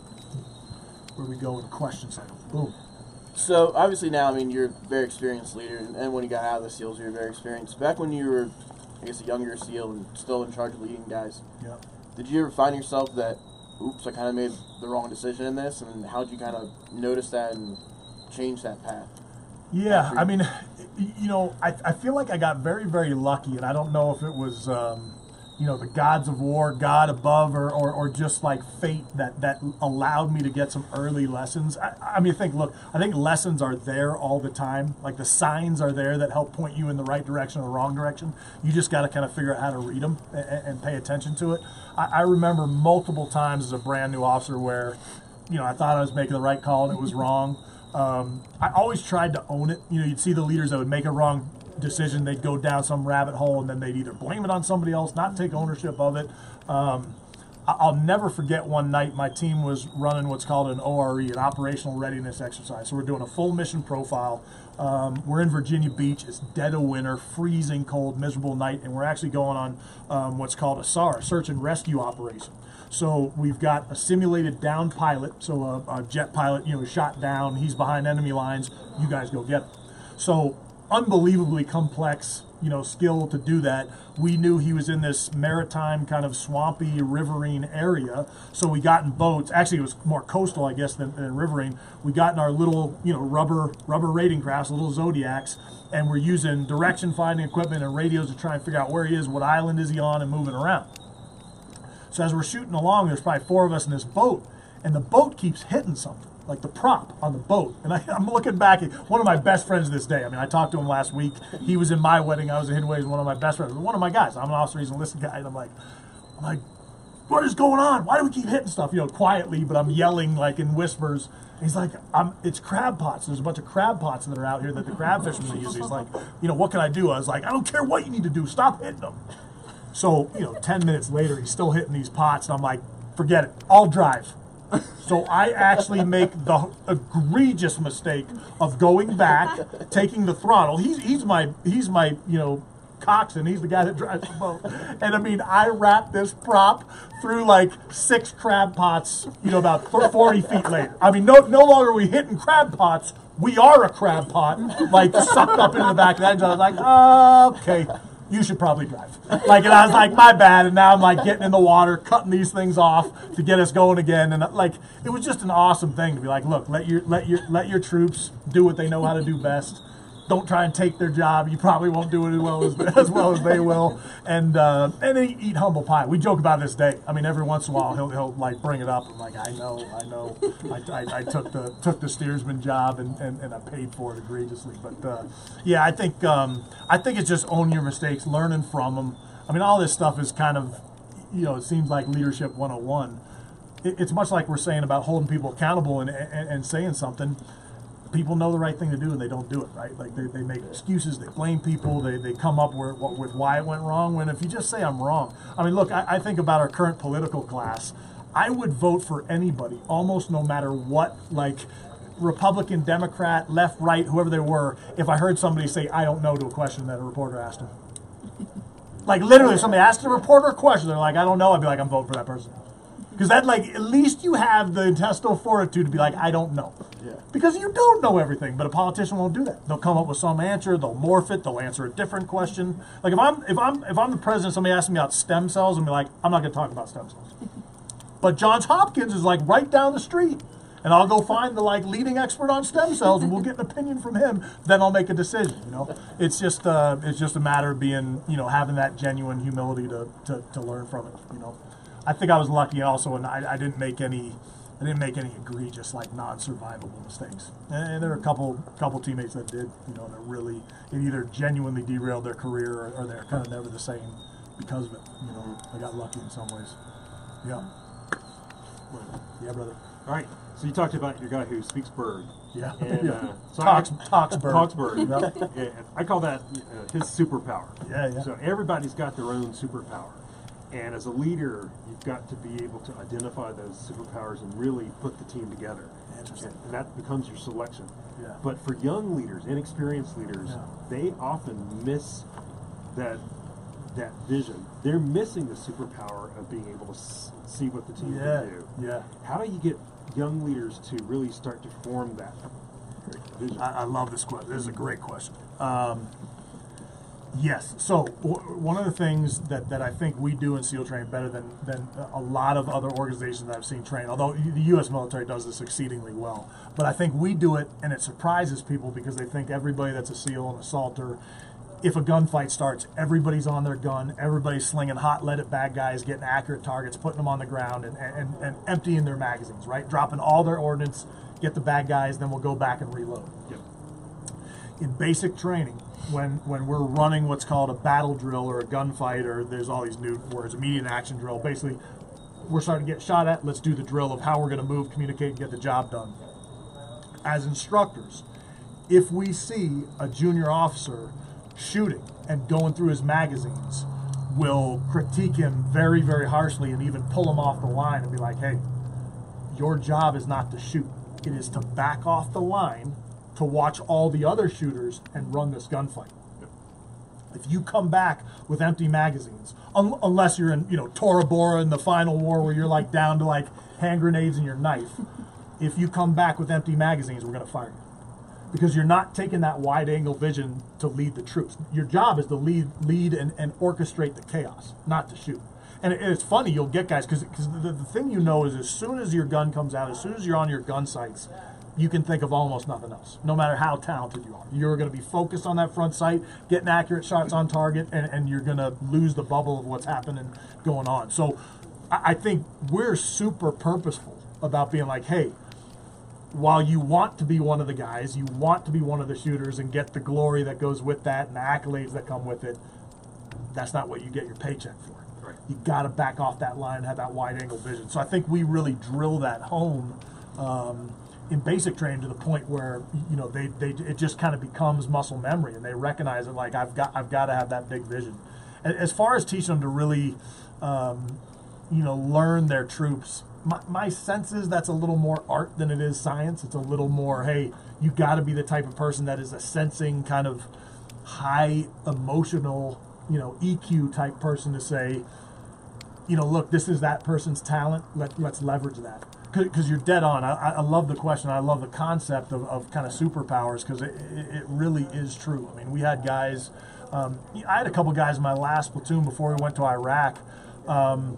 A: Where we go with the question cycle. Boom.
D: So obviously now, I mean, you're a very experienced leader, and, and when you got out of the SEALs, you were very experienced. Back when you were, I guess, a younger SEAL and still in charge of leading guys,
A: Yeah.
D: did you ever find yourself that, oops, I kind of made the wrong decision in this, and how did you kind of notice that and change that path?
A: Yeah, I mean, y- you know, I, I feel like I got very, very lucky, and I don't know if it was, um, you know, the gods of war, God above, or, or, or just like fate that, that allowed me to get some early lessons. I, I mean, I think, look, I think lessons are there all the time. Like the signs are there that help point you in the right direction or the wrong direction. You just got to kind of figure out how to read them and, and pay attention to it. I, I remember multiple times as a brand new officer where, you know, I thought I was making the right call and it was wrong. Um, I always tried to own it. You know, you'd see the leaders that would make a wrong decision, they'd go down some rabbit hole, and then they'd either blame it on somebody else, not take ownership of it. Um, I- I'll never forget one night my team was running what's called an O R E, an operational readiness exercise. So we're doing a full mission profile. Um, we're in Virginia Beach. It's dead of winter, freezing cold, miserable night, and we're actually going on um, what's called a S A R, search and rescue operation. So we've got a simulated down pilot, so a, a jet pilot, you know, shot down. He's behind enemy lines. You guys go get him. So unbelievably complex, you know, skill to do that. We knew he was in this maritime kind of swampy riverine area, so we got in boats. Actually, it was more coastal, I guess, than, than riverine. We got in our little, you know, rubber rubber raiding crafts, little Zodiacs, and we're using direction finding equipment and radios to try and figure out where he is, what island is he on, and moving around. So as we're shooting along, there's probably four of us in this boat, and the boat keeps hitting something, like the prop on the boat. And I, I'm looking back at one of my best friends this day. I mean, I talked to him last week. He was in my wedding. I was in his wedding. One of my best friends. One of my guys. I'm an officer. He's a listen guy. And I'm like, I'm like, what is going on? Why do we keep hitting stuff? You know, quietly, but I'm yelling like in whispers. And he's like, I'm, it's crab pots. There's a bunch of crab pots that are out here that the crab fishermen use. He's like, you know, what can I do? I was like, I don't care what you need to do. Stop hitting them. So, you know, ten minutes later, he's still hitting these pots, and I'm like, forget it. I'll drive. So I actually make the egregious mistake of going back, taking the throttle. He's he's my he's my you know coxswain. He's the guy that drives the boat. And I mean, I wrapped this prop through like six crab pots. You know, about forty feet later. I mean, no no longer are we hitting crab pots. We are a crab pot, like sucked up into the back of the engine. I was like, oh, okay. You should probably drive. Like, and I was like, my bad. And now I'm like getting in the water, cutting these things off to get us going again. And like, it was just an awesome thing to be like, look, let your let your let your troops do what they know how to do best. Don't try and take their job. You probably won't do it as well as, as well as they will. And uh, and then eat humble pie. We joke about this day. I mean, every once in a while he'll he'll like bring it up. I'm like, I know, I know. I, I, I took the took the steersman job and, and, and I paid for it egregiously. But uh, yeah, I think um, I think it's just own your mistakes, learning from them. I mean, all this stuff is kind of, you know, it seems like leadership one oh one. It, it's much like we're saying about holding people accountable and and, and saying something. People know the right thing to do and they don't do it, right? Like they, they make excuses, they blame people, they, they come up with, with why it went wrong, when if you just say I'm wrong. I mean, look, I, I think about our current political class. I would vote for anybody, almost no matter what, like Republican, Democrat, left, right, whoever they were, if I heard somebody say I don't know to a question that a reporter asked them. Like literally, if somebody asked a reporter a question, they're like, I don't know, I'd be like, I'm voting for that person. Because that, like, at least you have the intestinal fortitude to be like, I don't know.
D: Yeah.
A: Because you don't know everything, but a politician won't do that. They'll come up with some answer, they'll morph it, they'll answer a different question. Like if I'm if I'm if I'm the president, somebody asks me about stem cells, I'm like, I'm not gonna talk about stem cells. But Johns Hopkins is like right down the street. And I'll go find the like leading expert on stem cells and we'll get an opinion from him, then I'll make a decision, you know. It's just uh, it's just a matter of being, you know, having that genuine humility to, to, to learn from it, you know. I think I was lucky also, and I, I didn't make any, I didn't make any egregious like non-survivable mistakes. And there were a couple, couple teammates that did, you know, that really it either genuinely derailed their career or, or they're kind of never the same because of it. You know, I got lucky in some ways. Yeah. Yeah, brother.
E: All right. So you talked about your guy who speaks bird.
A: Yeah.
E: And,
A: yeah.
E: uh, so
A: Talks,
E: I,
A: talks bird.
E: Talks bird.
A: Yep.
E: Yeah, I call that uh, his superpower.
A: Yeah, yeah.
E: So everybody's got their own superpower. And as a leader, you've got to be able to identify those superpowers and really put the team together.
A: Interesting.
E: And that becomes your selection.
A: Yeah.
E: But for young leaders, inexperienced leaders,
A: Yeah.
E: they often miss that that vision. They're missing the superpower of being able to s- see what the team
A: Yeah.
E: can do.
A: Yeah.
E: How do you get young leaders to really start to form that vision?
A: I, I love this question. This is a great question. Um, yes. So w- one of the things that, that I think we do in SEAL training better than, than a lot of other organizations that I've seen train, although the U S military does this exceedingly well, but I think we do it and it surprises people because they think everybody that's a SEAL and assaulter, if a gunfight starts, everybody's on their gun, everybody's slinging hot-leaded bad guys, getting accurate targets, putting them on the ground, and, and, and emptying their magazines, right? Dropping all their ordnance, get the bad guys, then we'll go back and reload.
E: Yep.
A: In basic training, when when we're running what's called a battle drill or a gunfight, or there's all these new words, immediate action drill, basically, we're starting to get shot at, let's do the drill of how we're going to move, communicate, and get the job done. As instructors, if we see a junior officer shooting and going through his magazines, will critique him very, very harshly and even pull him off the line and be like, hey, your job is not to shoot. It is to back off the line to watch all the other shooters and run this gunfight. If you come back with empty magazines, un- unless you're in, you know, Tora Bora in the final war where you're like down to like hand grenades and your knife, if you come back with empty magazines, we're going to fire you. Because you're not taking that wide-angle vision to lead the troops. Your job is to lead, lead and, and orchestrate the chaos, not to shoot. And it, it's funny, you'll get guys, because the, the thing you know is as soon as your gun comes out, as soon as you're on your gun sights, you can think of almost nothing else, no matter how talented you are. You're going to be focused on that front sight, getting accurate shots on target, and, and you're going to lose the bubble of what's happening going on. So I, I think we're super purposeful about being like, hey, while you want to be one of the guys, you want to be one of the shooters and get the glory that goes with that and the accolades that come with it, that's not what you get your paycheck for.
E: Right.
A: You got to back off that line and have that wide-angle vision. So I think we really drill that home um, in basic training to the point where, you know, they, they it just kind of becomes muscle memory, and they recognize it like, I've got I've got to have that big vision. As far as teaching them to really, um, you know, learn their troops, my, my sense is that's a little more art than it is science. It's a little more, hey, you got to be the type of person that is a sensing kind of high emotional, you know, E Q type person to say, you know, look, this is that person's talent. Let, let's leverage that. Because you're dead on. I, I love the question. I love the concept of, of kind of superpowers because it, it, it really is true. I mean, we had guys, um, I had a couple guys in my last platoon before we went to Iraq, um,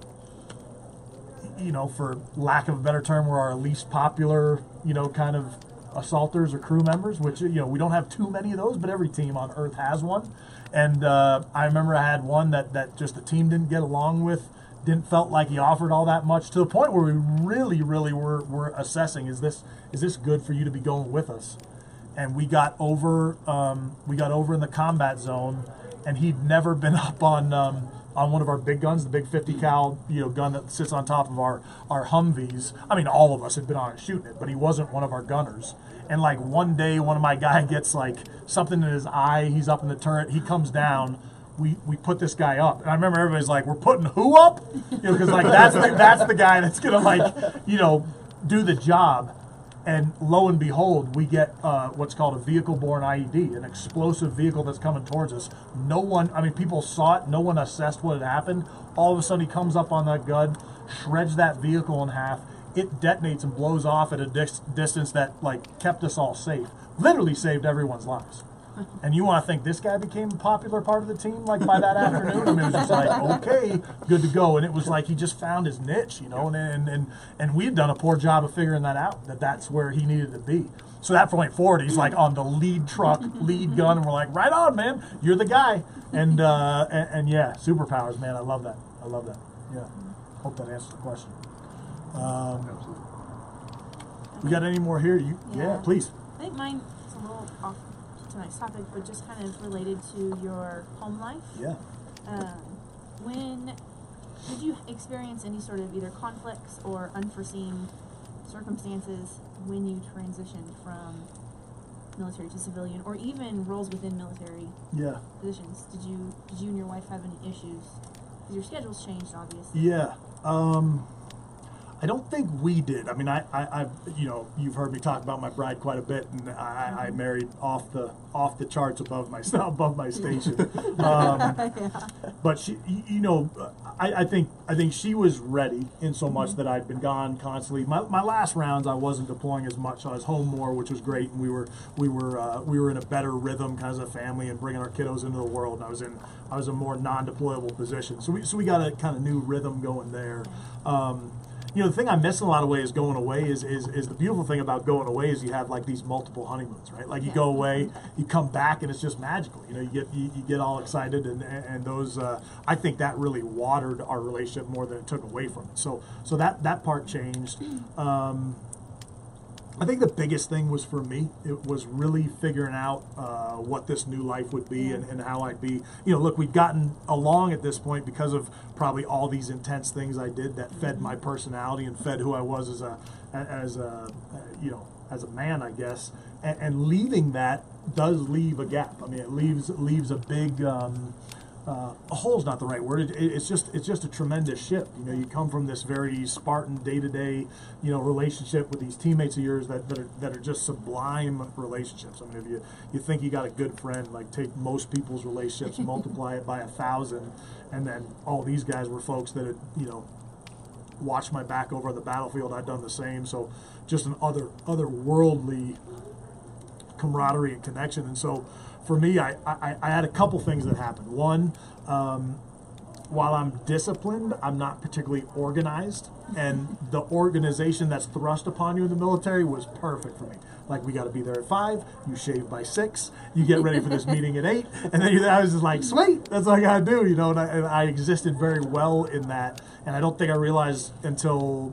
A: you know, for lack of a better term, were our least popular, you know, kind of assaulters or crew members, which, you know, we don't have too many of those, but every team on Earth has one. And uh, I remember I had one that, that just the team didn't get along with. Didn't felt like he offered all that much, to the point where we really, really were, were assessing, is this is this good for you to be going with us? And we got over um, we got over in the combat zone, and he'd never been up on um, on one of our big guns, the big fifty cal, you know, gun that sits on top of our our Humvees. I mean, all of us had been on it shooting it, but he wasn't one of our gunners. And like one day, one of my guy gets like something in his eye. He's up in the turret. He comes down. We, we put this guy up, and I remember everybody's like, "We're putting who up?" You know, because like that's the that's the guy that's gonna like, you know, do the job. And lo and behold, we get uh, what's called a vehicle-borne I E D, an explosive vehicle that's coming towards us. No one, I mean, people saw it. No one assessed what had happened. All of a sudden, he comes up on that gun, shreds that vehicle in half. It detonates and blows off at a dis- distance that like kept us all safe. Literally saved everyone's lives. And you want to think this guy became a popular part of the team, like, by that afternoon? I mean, it was just like, okay, good to go. And it was like he just found his niche, you know, and and and, and we had done a poor job of figuring that out, that that's where he needed to be. So that point forward, he's like on the lead truck, lead gun, and we're like, right on, man, you're the guy. And, uh, and, and yeah, superpowers, man, I love that. I love that. Yeah. Hope that answers the question. Um, we got any more here? You, yeah. yeah, please.
C: I think mine is a little off tonight's topic, but just kind of related to your home life.
A: Yeah.
C: Um, when did you experience any sort of either conflicts or unforeseen circumstances when you transitioned from military to civilian, or even roles within military
A: yeah.
C: positions? Did you did you and your wife have any issues? Because your schedules changed, obviously.
A: Yeah. Um, I don't think we did. I mean, I, I, I, you know, you've heard me talk about my bride quite a bit, and I, I married off the off the charts above my above my station. Um,
C: yeah.
A: But she, you know, I, I think I think she was ready in so much that I'd been gone constantly. My, my last rounds, I wasn't deploying as much. So I was home more, which was great, and we were we were uh, we were in a better rhythm, kind of as a family, and bringing our kiddos into the world. And I was in I was in a more non-deployable position, so we so we got a kind of new rhythm going there. Um, You know, the thing I miss in a lot of ways going away is, is is the beautiful thing about going away is you have like these multiple honeymoons, right? Like you go away, you come back, and it's just magical. You know, you get you, you get all excited, and and those uh, I think that really watered our relationship more than it took away from it. So so that that part changed. Um, I think the biggest thing was for me, it was really figuring out uh, what this new life would be and, and how I'd be. You know, look, we'd gotten along at this point because of probably all these intense things I did that fed my personality and fed who I was as a, as a, you know, as a man, I guess. And, and leaving that does leave a gap. I mean, it leaves leaves a big. Um, Uh, a hole's not the right word. It, it, it's just it's just a tremendous shift. You know, you come from this very Spartan day-to-day, you know, relationship with these teammates of yours that, that are that are just sublime relationships. I mean, if you you think you got a good friend, like take most people's relationships, multiply it by a thousand, and then all these guys were folks that had, you know, watched my back over the battlefield. I'd done the same. So just an other otherworldly camaraderie and connection. And so for me, I, I, I had a couple things that happened. One, um, while I'm disciplined, I'm not particularly organized, and the organization that's thrust upon you in the military was perfect for me. Like, we got to be there at five, you shave by six, you get ready for this meeting at eight, and then you, I was just like, sweet, that's all I got to do, you know, and I, and I existed very well in that, and I don't think I realized until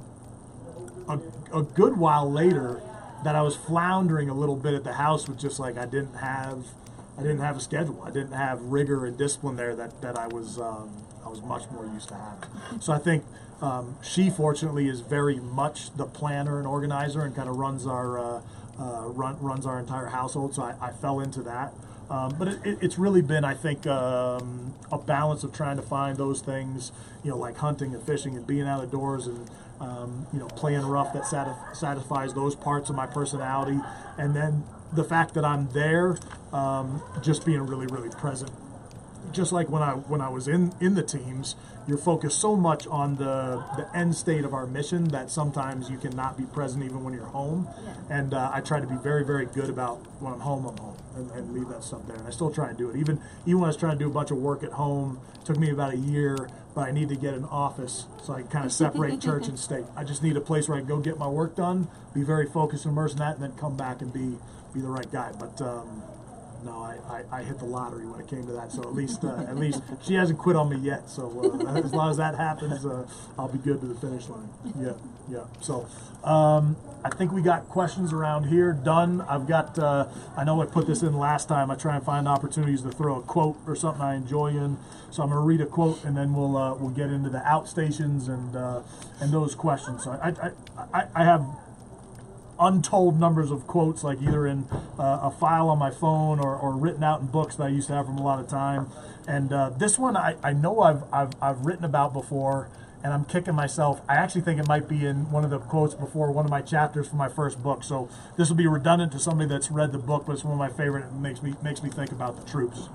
A: a, a good while later that I was floundering a little bit at the house with just like, I didn't have... I didn't have a schedule. I didn't have rigor and discipline there that, that I was um, I was much more used to having. So I think um, she fortunately is very much the planner and organizer and kind of runs our uh, uh, run, runs our entire household. So I, I fell into that. Um, but it, it, it's really been, I think, um, a balance of trying to find those things, you know, like hunting and fishing and being out of doors and um, you know, playing rough that satisf- satisfies those parts of my personality, and then the fact that I'm there, um, just being really, really present. Just like when I when I was in, in the teams, you're focused so much on the, the end state of our mission that sometimes you cannot be present even when you're home.
C: Yeah.
A: And uh, I try to be very, very good about when I'm home, I'm home, and, and leave that stuff there. And I still try and do it. Even even when I was trying to do a bunch of work at home, it took me about a year, but I need to get an office so I can kind of separate church and state. I just need a place where I can go get my work done, be very focused and immersed in that, and then come back and be be the right guy. But um, no, I, I, I hit the lottery when it came to that. So at least uh, at least she hasn't quit on me yet. So uh, as long as that happens, uh, I'll be good to the finish line. Yeah, yeah. So um, I think we got questions around here done. I've got. Uh, I know I put this in last time. I try and find opportunities to throw a quote or something I enjoy in. So I'm going to read a quote and then we'll uh, we'll get into the outstations and uh, and those questions. So I I, I, I have untold numbers of quotes, like either in uh, a file on my phone or, or written out in books that I used to have from a lot of time. And uh, this one I, I know I've, I've I've written about before, and I'm kicking myself. I actually think it might be in one of the quotes before one of my chapters from my first book. So this will be redundant to somebody that's read the book, but it's one of my favorite. It makes me makes me think about the troops.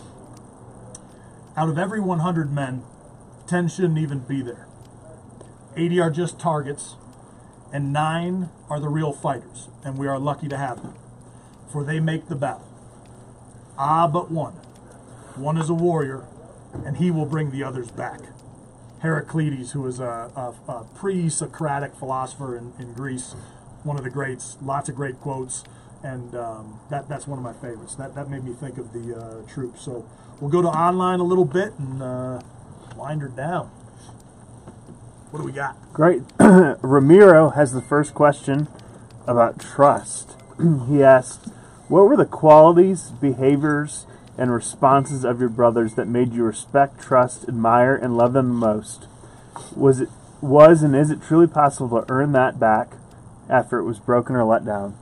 A: Out of every one hundred men, ten shouldn't even be there. eighty are just targets, and nine are the real fighters, and we are lucky to have them, for they make the battle. Ah, but one. One is a warrior, and he will bring the others back. Heraclitus, who was a, a, a pre-Socratic philosopher in, in Greece, one of the greats, lots of great quotes, and um, that, that's one of my favorites. That, that made me think of the uh, troops. So we'll go to online a little bit and uh, wind her down. What do we got?
F: Great. Ramiro has the first question about trust. He asks, what were the qualities, behaviors, and responses of your brothers that made you respect, trust, admire, and love them most? Was it was and is it truly possible to earn that back after it was broken or let down?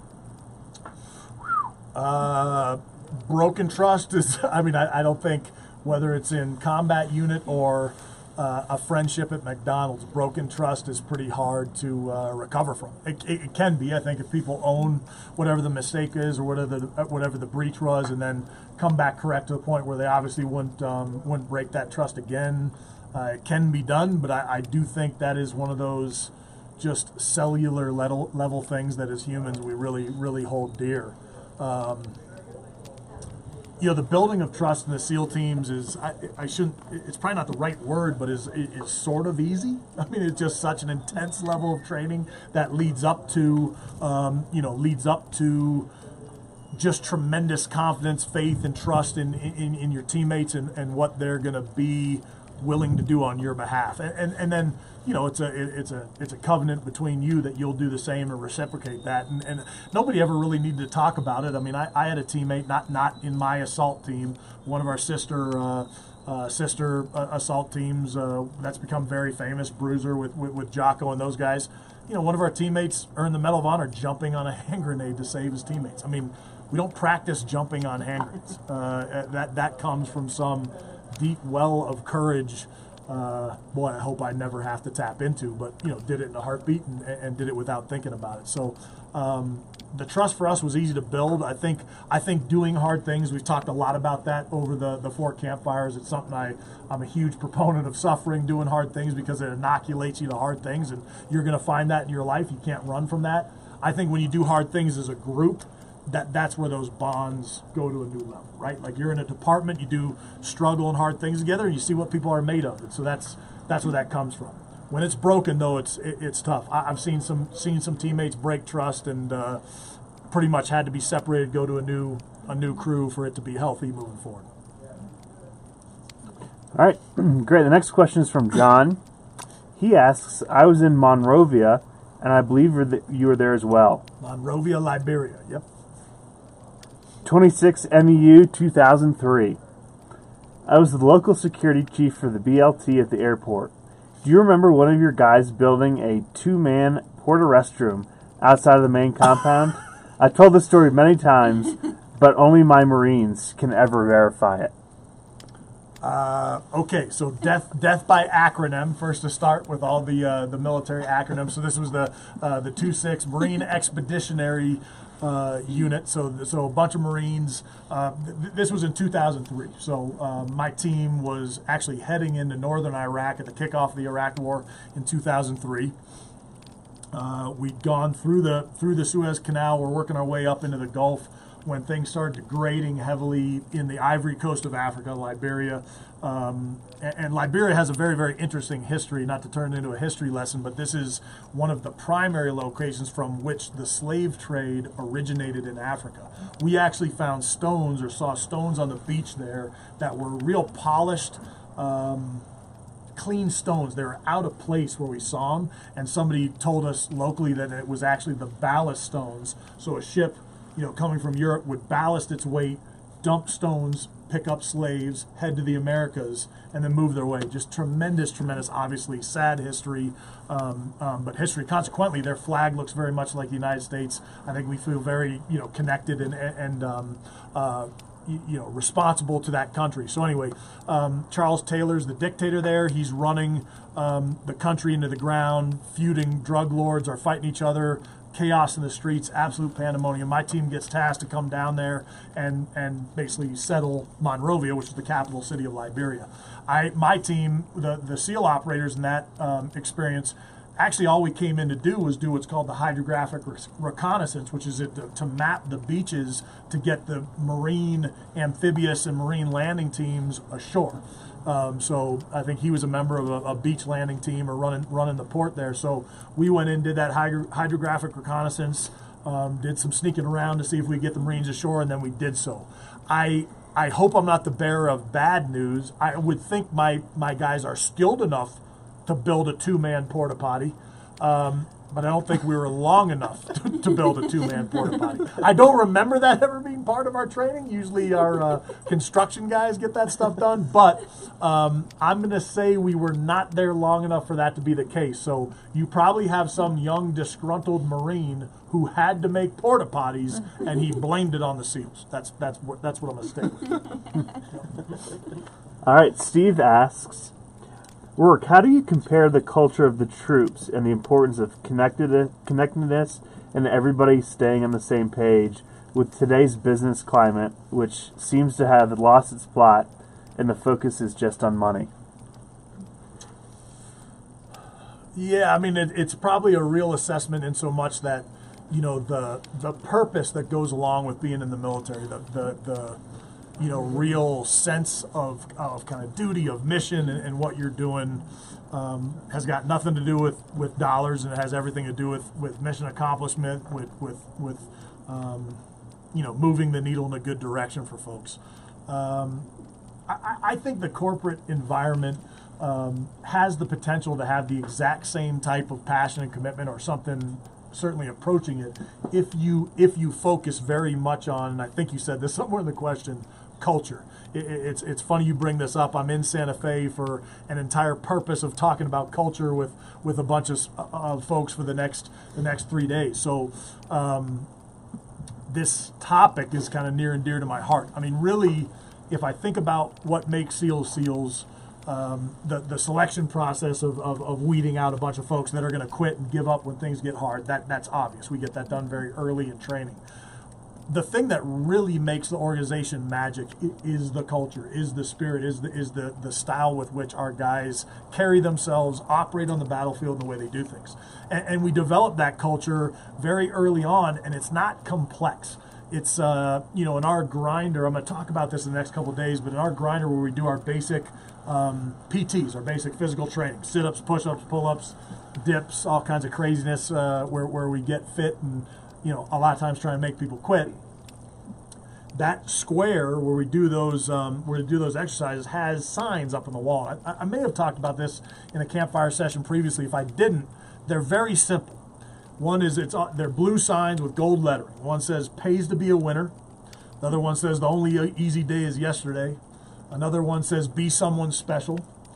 A: Uh, broken trust is, I mean, I, I don't think, whether it's in combat unit or uh, a friendship at McDonald's, broken trust is pretty hard to uh, recover from. It, it, it can be, I think, if people own whatever the mistake is or whatever the, whatever the breach was, and then come back correct to the point where they obviously wouldn't um, wouldn't break that trust again. Uh, it can be done, but I, I do think that is one of those just cellular level, level things that as humans we really, really hold dear. Um, you know, the building of trust in the SEAL teams is, I, I shouldn't, it's probably not the right word, but is it's sort of easy. I mean, it's just such an intense level of training that leads up to, um, you know, leads up to just tremendous confidence, faith, and trust in, in, in your teammates and, and what they're going to be willing to do on your behalf. And, and and then, you know, it's a it's a it's a covenant between you that you'll do the same and reciprocate that. And, and nobody ever really needed to talk about it. I mean, I, I had a teammate, not not in my assault team, one of our sister uh, uh, sister uh, assault teams uh, that's become very famous, Bruiser with, with with Jocko and those guys. You know, one of our teammates earned the Medal of Honor jumping on a hand grenade to save his teammates. I mean, we don't practice jumping on hand grenades. Uh, that that comes from some deep well of courage. Uh, boy, I hope I never have to tap into, but you know, did it in a heartbeat and, and did it without thinking about it. So um, the trust for us was easy to build. I think I think doing hard things. We've talked a lot about that over the the four campfires. It's something I I'm a huge proponent of suffering, doing hard things, because it inoculates you to hard things, and you're going to find that in your life. You can't run from that. I think when you do hard things as a group, that that's where those bonds go to a new level, right? Like you're in a department, you do struggle and hard things together, and you see what people are made of. And so that's that's where that comes from. When it's broken, though, it's it, it's tough. I, I've seen some seen some teammates break trust and uh, pretty much had to be separated, go to a new a new crew for it to be healthy moving forward.
F: All right, great. The next question is from John. He asks, I was in Monrovia, and I believe you were there as well.
A: Monrovia, Liberia, yep.
F: twenty-six M E U two thousand three. I was the local security chief for the B L T at the airport. Do you remember one of your guys building a two-man porta restroom outside of the main compound? I told this story many times, but only my Marines can ever verify it.
A: Uh, okay, so death death by acronym. First to start with all the uh, the military acronyms. So this was the uh, the two six Marine Expeditionary uh, Unit. So so a bunch of Marines. Uh, th- this was in two thousand three. So uh, my team was actually heading into northern Iraq at the kickoff of the Iraq War in two thousand three. Uh, we'd gone through the through the Suez Canal. We're working our way up into the Gulf when things started degrading heavily in the Ivory Coast of Africa, Liberia. Um, and, and Liberia has a very, very interesting history, not to turn it into a history lesson, but this is one of the primary locations from which the slave trade originated in Africa. We actually found stones or saw stones on the beach there that were real polished, um, clean stones. They were out of place where we saw them, and somebody told us locally that it was actually the ballast stones. So a ship, you know, coming from Europe would ballast its weight, dump stones, pick up slaves, head to the Americas, and then move their way. Just tremendous, tremendous, obviously sad history, um, um, but history. Consequently, their flag looks very much like the United States. I think we feel very, you know, connected and and um, uh, you know, responsible to that country. So anyway, um, Charles Taylor's the dictator there. He's running um, the country into the ground. Feuding drug lords are fighting each other. Chaos in the streets, absolute pandemonium. My team gets tasked to come down there and and basically settle Monrovia, which is the capital city of Liberia. I my team, the the SEAL operators in that um, experience, actually all we came in to do was do what's called the hydrographic re- reconnaissance, which is it to, to map the beaches to get the marine, amphibious, and marine landing teams ashore. Um, so I think he was a member of a, a beach landing team or running running the port there. So we went in, did that hydro, hydrographic reconnaissance, um, did some sneaking around to see if we could get the Marines ashore, and then we did so. I I hope I'm not the bearer of bad news. I would think my my guys are skilled enough to build a two-man porta potty. Um, but I don't think we were long enough to, to build a two-man porta potty. I don't remember that ever being part of our training. Usually our uh, construction guys get that stuff done, but um, I'm going to say we were not there long enough for that to be the case. So you probably have some young disgruntled Marine who had to make porta potties, and he blamed it on the SEALs. That's that's what that's what I'm going to stick with.
F: All right, Steve asks, Rourke, how do you compare the culture of the troops and the importance of connected, connectedness and everybody staying on the same page with today's business climate, which seems to have lost its plot and the focus is just on money?
A: Yeah, I mean, it, it's probably a real assessment in so much that, you know, the the purpose that goes along with being in the military, the the, the you know, real sense of, of kind of duty, of mission, and, and what you're doing um, has got nothing to do with, with dollars, and it has everything to do with, with mission accomplishment, with with with um, you know, moving the needle in a good direction for folks. Um, I, I think the corporate environment um, has the potential to have the exact same type of passion and commitment, or something certainly approaching it, if you if you focus very much on, and I think you said this somewhere in the question, culture. It, it's it's funny you bring this up. I'm in Santa Fe for an entire purpose of talking about culture with, with a bunch of uh, folks for the next the next three days. So um, this topic is kind of near and dear to my heart. I mean, really, if I think about what makes SEALs SEALs, um, the the selection process of, of, of weeding out a bunch of folks that are going to quit and give up when things get hard, that that's obvious. We get that done very early in training. The thing that really makes the organization magic is the culture, is the spirit, is the is the, the style with which our guys carry themselves, operate on the battlefield, and the way they do things. And, and we develop that culture very early on, and it's not complex. It's, uh, you know, in our grinder, I'm going to talk about this in the next couple of days, but in our grinder where we do our basic um, P Ts, our basic physical training, sit-ups, push-ups, pull-ups, dips, all kinds of craziness uh, where, where we get fit and, you know, a lot of times trying to make people quit. That square where we do those um, where we do those exercises has signs up on the wall. I, I may have talked about this in a campfire session previously. If I didn't, they're very simple. One is it's they're blue signs with gold lettering. One says "Pays to be a winner." The other one says "The only easy day is yesterday." Another one says "Be someone special."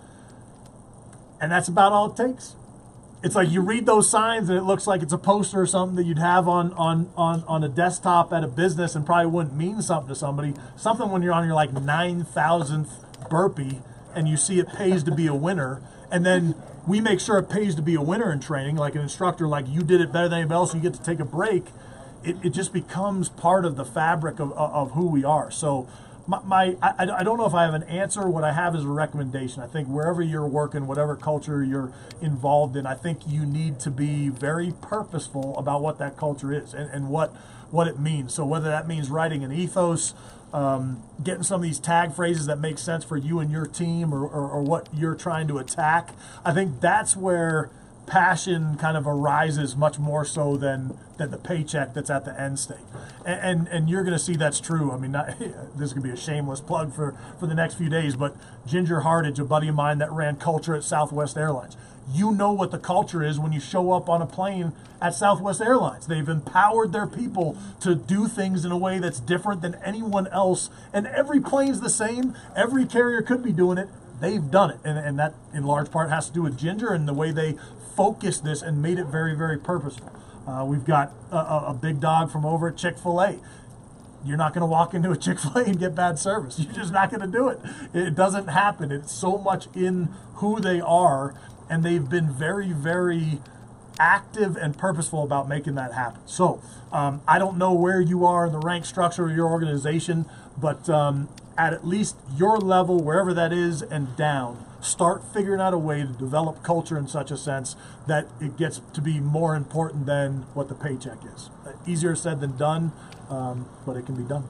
A: And that's about all it takes. It's like you read those signs and it looks like it's a poster or something that you'd have on, on, on, on a desktop at a business and probably wouldn't mean something to somebody. Something when you're on your like nine thousandth burpee and you see it pays to be a winner, and then we make sure it pays to be a winner in training, like an instructor, like you did it better than anybody else, you get to take a break, it, it just becomes part of the fabric of, of who we are. So my, my I, I don't know if I have an answer. What I have is a recommendation. I think wherever you're working, whatever culture you're involved in, I think you need to be very purposeful about what that culture is and, and what what it means. So whether that means writing an ethos, um, getting some of these tag phrases that make sense for you and your team, or, or, or what you're trying to attack, I think that's where passion kind of arises much more so than than the paycheck that's at the end state. And and, and you're going to see that's true. I mean, not, this is going to be a shameless plug for, for the next few days, but Ginger Hardage, a buddy of mine that ran culture at Southwest Airlines. You know what the culture is when you show up on a plane at Southwest Airlines. They've empowered their people to do things in a way that's different than anyone else. And every plane's the same. Every carrier could be doing it. They've done it. And, and that, in large part, has to do with Ginger and the way they focused this and made it very, very purposeful. Uh, we've got a, a, a big dog from over at Chick-fil-A. You're not going to walk into a Chick-fil-A and get bad service. You're just not going to do it. It doesn't happen. It's so much in who they are, and they've been very, very active and purposeful about making that happen. So um, I don't know where you are in the rank structure of your organization, but um, at at least your level, wherever that is, and down, start figuring out a way to develop culture in such a sense that it gets to be more important than what the paycheck is. Uh, easier said than done, um, but it can be done.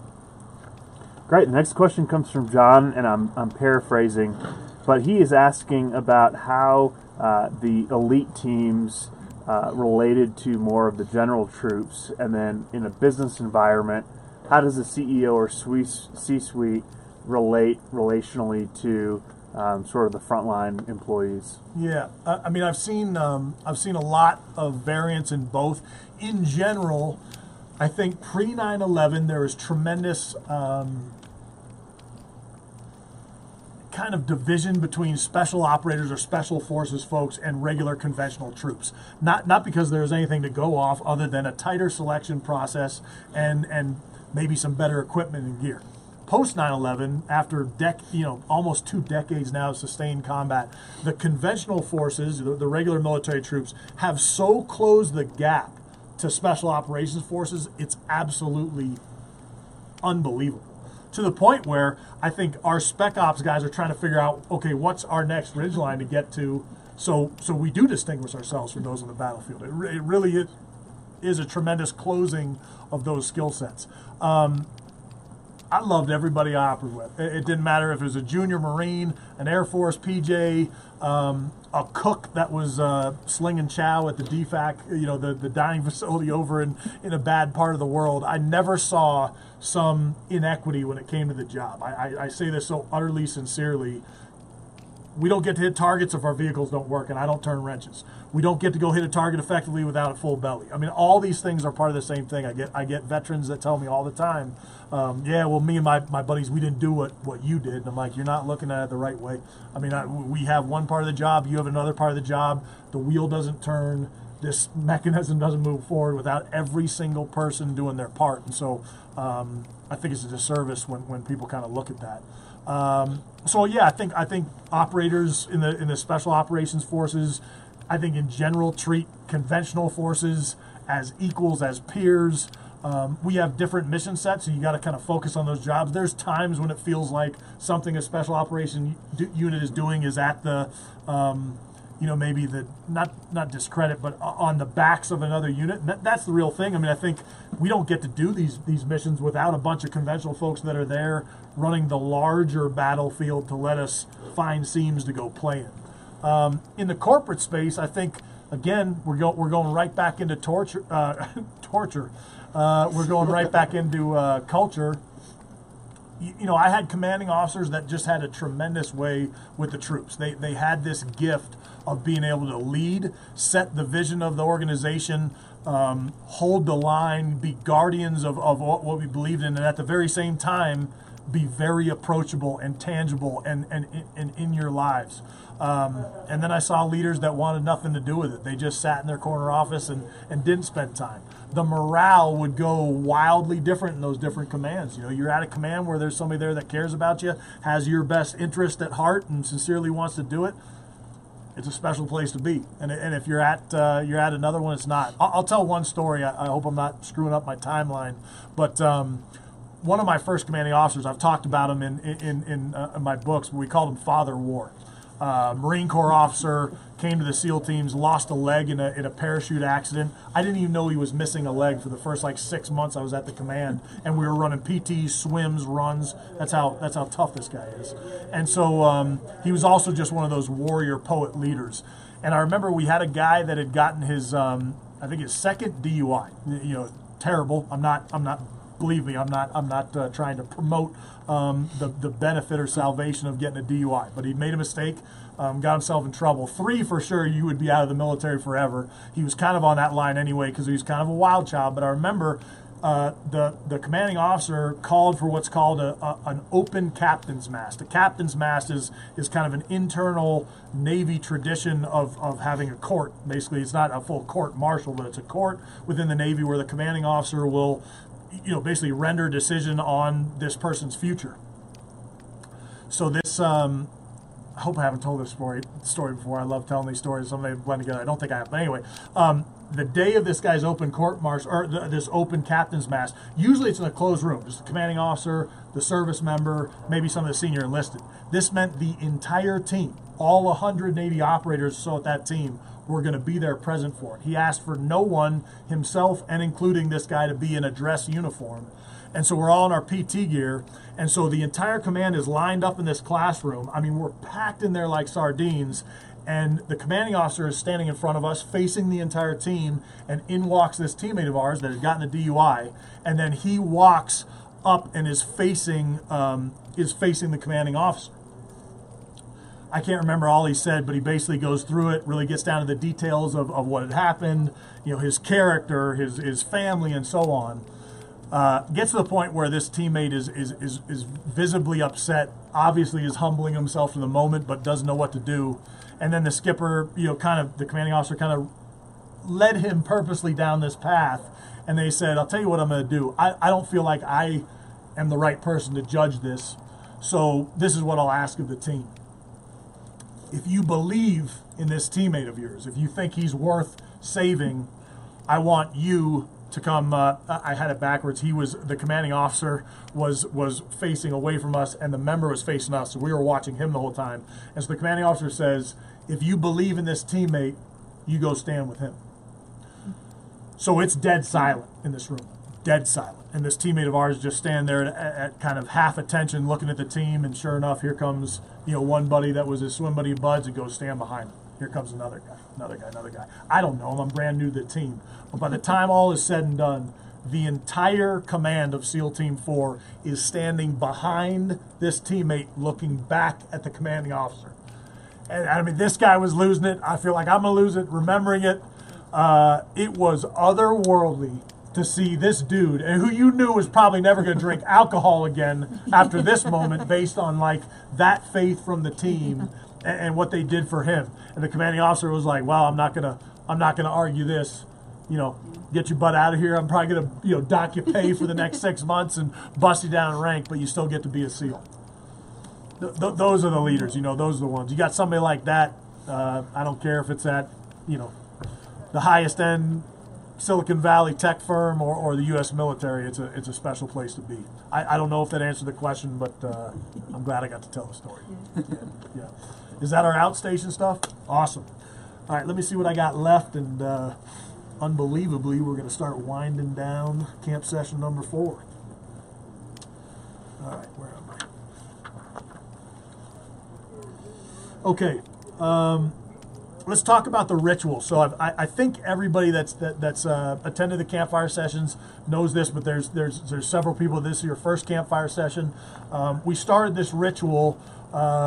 F: Great. The next question comes from John, and I'm, I'm paraphrasing, but he is asking about how uh, the elite teams uh, related to more of the general troops, and then in a business environment, how does the C E O or C-suite relate relationally to um, sort of the frontline employees?
A: Yeah, I, I mean, I've seen um, I've seen a lot of variance in both. In general, I think pre nine eleven there was tremendous um, kind of division between special operators or special forces folks and regular conventional troops. Not not because there was anything to go off other than a tighter selection process and and maybe some better equipment and gear. Post nine eleven, after dec- you know almost two decades now of sustained combat, the conventional forces, the, the regular military troops, have so closed the gap to special operations forces, it's absolutely unbelievable. To the point where I think our spec ops guys are trying to figure out, okay, what's our next ridgeline to get to, so so we do distinguish ourselves from those on the battlefield. It, re- it really is, is a tremendous closing of those skill sets. Um, I loved everybody I operated with. It, it didn't matter if it was a junior Marine, an Air Force P J, um, a cook that was uh, slinging chow at the D FAC, you know, the, the dining facility over in, in a bad part of the world. I never saw some inequity when it came to the job. I, I, I say this so utterly sincerely. We don't get to hit targets if our vehicles don't work and I don't turn wrenches. We don't get to go hit a target effectively without a full belly. I mean, all these things are part of the same thing. I get I get veterans that tell me all the time, um, yeah, well, me and my, my buddies, we didn't do what, what you did. And I'm like, you're not looking at it the right way. I mean, I, we have one part of the job, you have another part of the job. The wheel doesn't turn, this mechanism doesn't move forward without every single person doing their part. And so um, I think it's a disservice when, when people kind of look at that. Um, so yeah, I think I think operators in the in the special operations forces, I think in general treat conventional forces as equals, as peers. Um, we have different mission sets, so you got to kind of focus on those jobs. There's times when it feels like something a special operation d- unit is doing is at the um, you know, maybe the not not discredit, but on the backs of another unit. And that, that's the real thing. I mean, I think we don't get to do these these missions without a bunch of conventional folks that are there running the larger battlefield to let us find seams to go play in. Um, in the corporate space, I think again we're going we're going right back into torture. Uh, torture. Uh, we're going right back into uh, culture. You know, I had commanding officers that just had a tremendous way with the troops. They they had this gift of being able to lead, set the vision of the organization, um, hold the line, be guardians of, of what, what we believed in, and at the very same time, be very approachable and tangible and, and, and in your lives. Um, and then I saw leaders that wanted nothing to do with it. They just sat in their corner office and, and didn't spend time. The morale would go wildly different in those different commands. You know, you're at a command where there's somebody there that cares about you, has your best interest at heart, and sincerely wants to do it. It's a special place to be. And, and if you're at uh, you're at another one, it's not. I'll, I'll tell one story. I, I hope I'm not screwing up my timeline. But um, one of my first commanding officers, I've talked about him in in in, uh, in my books, but we called him Father War. Uh, Marine Corps officer, came to the SEAL teams, lost a leg in a, in a parachute accident. I didn't even know he was missing a leg for the first like six months I was at the command, and we were running P Ts, swims, runs. That's how that's how tough this guy is. And so um, he was also just one of those warrior poet leaders. And I remember we had a guy that had gotten his, um, I think his second D U I. You know, terrible. I'm not. I'm not. Believe me, I'm not. I'm not uh, trying to promote um, the the benefit or salvation of getting a D U I. But he made a mistake, um, got himself in trouble. Three for sure, you would be out of the military forever. He was kind of on that line anyway because he was kind of a wild child. But I remember uh, the the commanding officer called for what's called a, a an open captain's mast. A captain's mast is is kind of an internal Navy tradition of of having a court. Basically, it's not a full court martial, but it's a court within the Navy where the commanding officer will, you know, basically render a decision on this person's future. So this, um, I hope I haven't told this story story before. I love telling these stories. Some of them blend together. I don't think I have. But anyway, um, the day of this guy's open court martial, or the, this open captain's mast, usually it's in a closed room. Just the commanding officer, the service member, maybe some of the senior enlisted. This meant the entire team, all one hundred eighty operators so at that team, were going to be there present for it. He asked for no one, himself and including this guy, to be in a dress uniform. And so we're all in our P T gear. And so the entire command is lined up in this classroom. I mean, we're packed in there like sardines. And the commanding officer is standing in front of us, facing the entire team. And in walks this teammate of ours that had gotten a D U I. And then he walks up and is facing um, is facing the commanding officer. I can't remember all he said, but he basically goes through it, really gets down to the details of, of what had happened, you know, his character, his his family, and so on. Uh, gets to the point where this teammate is, is is is visibly upset, obviously is humbling himself for the moment, but doesn't know what to do. And then the skipper, you know, kind of, the commanding officer kind of led him purposely down this path. And they said, I'll tell you what I'm going to do. I, I don't feel like I am the right person to judge this. So this is what I'll ask of the team. If you believe in this teammate of yours, if you think he's worth saving, I want you to come. Uh, I had it backwards. He was, the commanding officer was was facing away from us, and the member was facing us, so we were watching him the whole time. And so the commanding officer says, if you believe in this teammate, you go stand with him. So it's dead silent in this room, dead silent. And this teammate of ours just stand there at, at kind of half attention, looking at the team. And sure enough, here comes, you know, one buddy that was his swim buddy Buds, and goes stand behind him. Here comes another guy, another guy, another guy. I don't know him. I'm brand new to the team. But by the time all is said and done, the entire command of SEAL Team four is standing behind this teammate, looking back at the commanding officer. And I mean, this guy was losing it. I feel like I'm going to lose it, remembering it. Uh, it was otherworldly to see this dude, and who you knew was probably never going to drink alcohol again after this moment, based on like that faith from the team and, and what they did for him. And the commanding officer was like, "Well, I'm not gonna, I'm not gonna argue this. You know, get your butt out of here. I'm probably gonna, you know, dock you pay for the next six months and bust you down in rank, but you still get to be a SEAL." Th- th- those are the leaders. You know, those are the ones. You got somebody like that. Uh, I don't care if it's at, you know, the highest end Silicon Valley tech firm or, or the U S military. It's a it's a special place to be. I, I don't know if that answered the question, but uh, I'm glad I got to tell the story. Yeah. Yeah. Is that our outstation stuff? Awesome. All right, let me see what I got left, and uh, unbelievably, we're going to start winding down camp session number four. All right, where am I? Okay. Um, Let's talk about the ritual. So I've, I, I think everybody that's that, that's uh, attended the campfire sessions knows this, but there's there's there's several people. This is your first campfire session. Um, we started this ritual uh,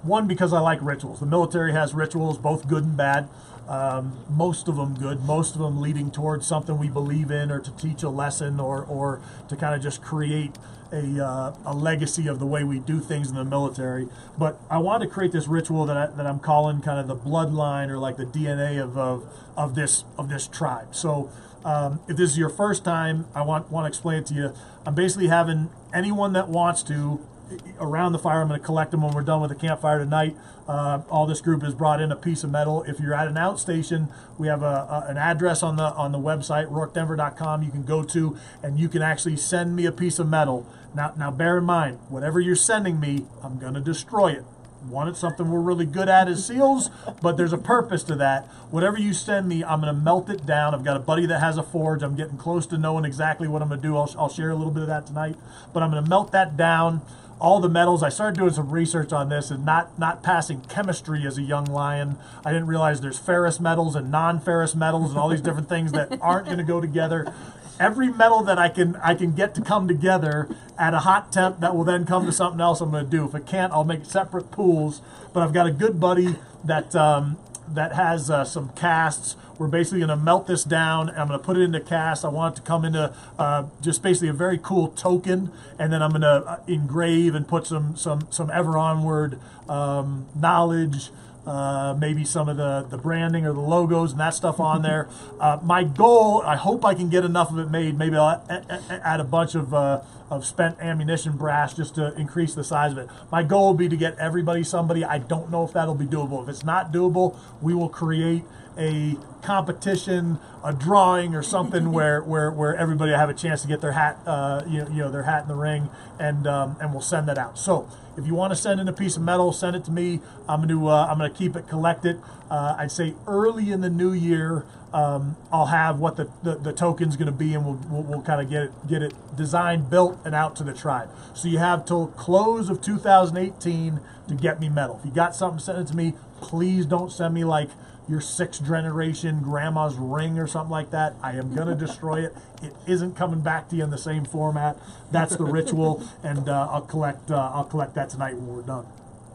A: one, because I like rituals. The military has rituals, both good and bad. Um, most of them good, most of them leading towards something we believe in, or to teach a lesson, or, or to kind of just create a, uh, a legacy of the way we do things in the military. But I wanted to create this ritual that, I, that I'm calling kind of the bloodline, or like the D N A of, of, of, this, of this tribe. So um, if this is your first time, I want, want to explain it to you. I'm basically having anyone that wants to, around the fire. I'm going to collect them when we're done with the campfire tonight. Uh, all this group has brought in a piece of metal. If you're at an outstation, we have a, a, an address on the on the website, rourke denver dot com. You can go to, and you can actually send me a piece of metal. Now, now bear in mind, whatever you're sending me, I'm going to destroy it. One, it's something we're really good at as SEALs, but there's a purpose to that. Whatever you send me, I'm going to melt it down. I've got a buddy that has a forge. I'm getting close to knowing exactly what I'm going to do. I'll, I'll share a little bit of that tonight, but I'm going to melt that down. All the metals, I started doing some research on this, and not, not passing chemistry as a young lion. I didn't realize there's ferrous metals and non-ferrous metals and all these different things that aren't going to go together. Every metal that I can I can get to come together at a hot temp that will then come to something else, I'm going to do. If it can't, I'll make separate pools. But I've got a good buddy that um, that has uh, some casts. We're basically going to melt this down. I'm going to put it into cast. I want it to come into uh, just basically a very cool token, and then I'm going to uh, engrave and put some some some ever onward um, knowledge. Uh, maybe some of the, the branding or the logos and that stuff on there. Uh, my goal, I hope I can get enough of it made. Maybe I'll add a bunch of uh, of spent ammunition brass just to increase the size of it. My goal will be to get everybody somebody. I don't know if that'll be doable. If it's not doable, we will create a competition, a drawing, or something where, where, where everybody will have a chance to get their hat, uh, you know, you know, their hat in the ring, and um, and we'll send that out. So if you want to send in a piece of metal, send it to me. I'm going to uh, I'm going to keep it, collect it. Uh, I'd say early in the new year, um, I'll have what the, the, the token's going to be, and we'll we'll, we'll kind of get it get it designed, built, and out to the tribe. So you have till close of two thousand eighteen to get me metal. If you got something, send it to me. Please don't send me like your sixth generation grandma's ring or something like that. I am going to destroy it. It isn't coming back to you in the same format. That's the ritual, and uh, I'll collect uh, I'll collect that tonight when we're done.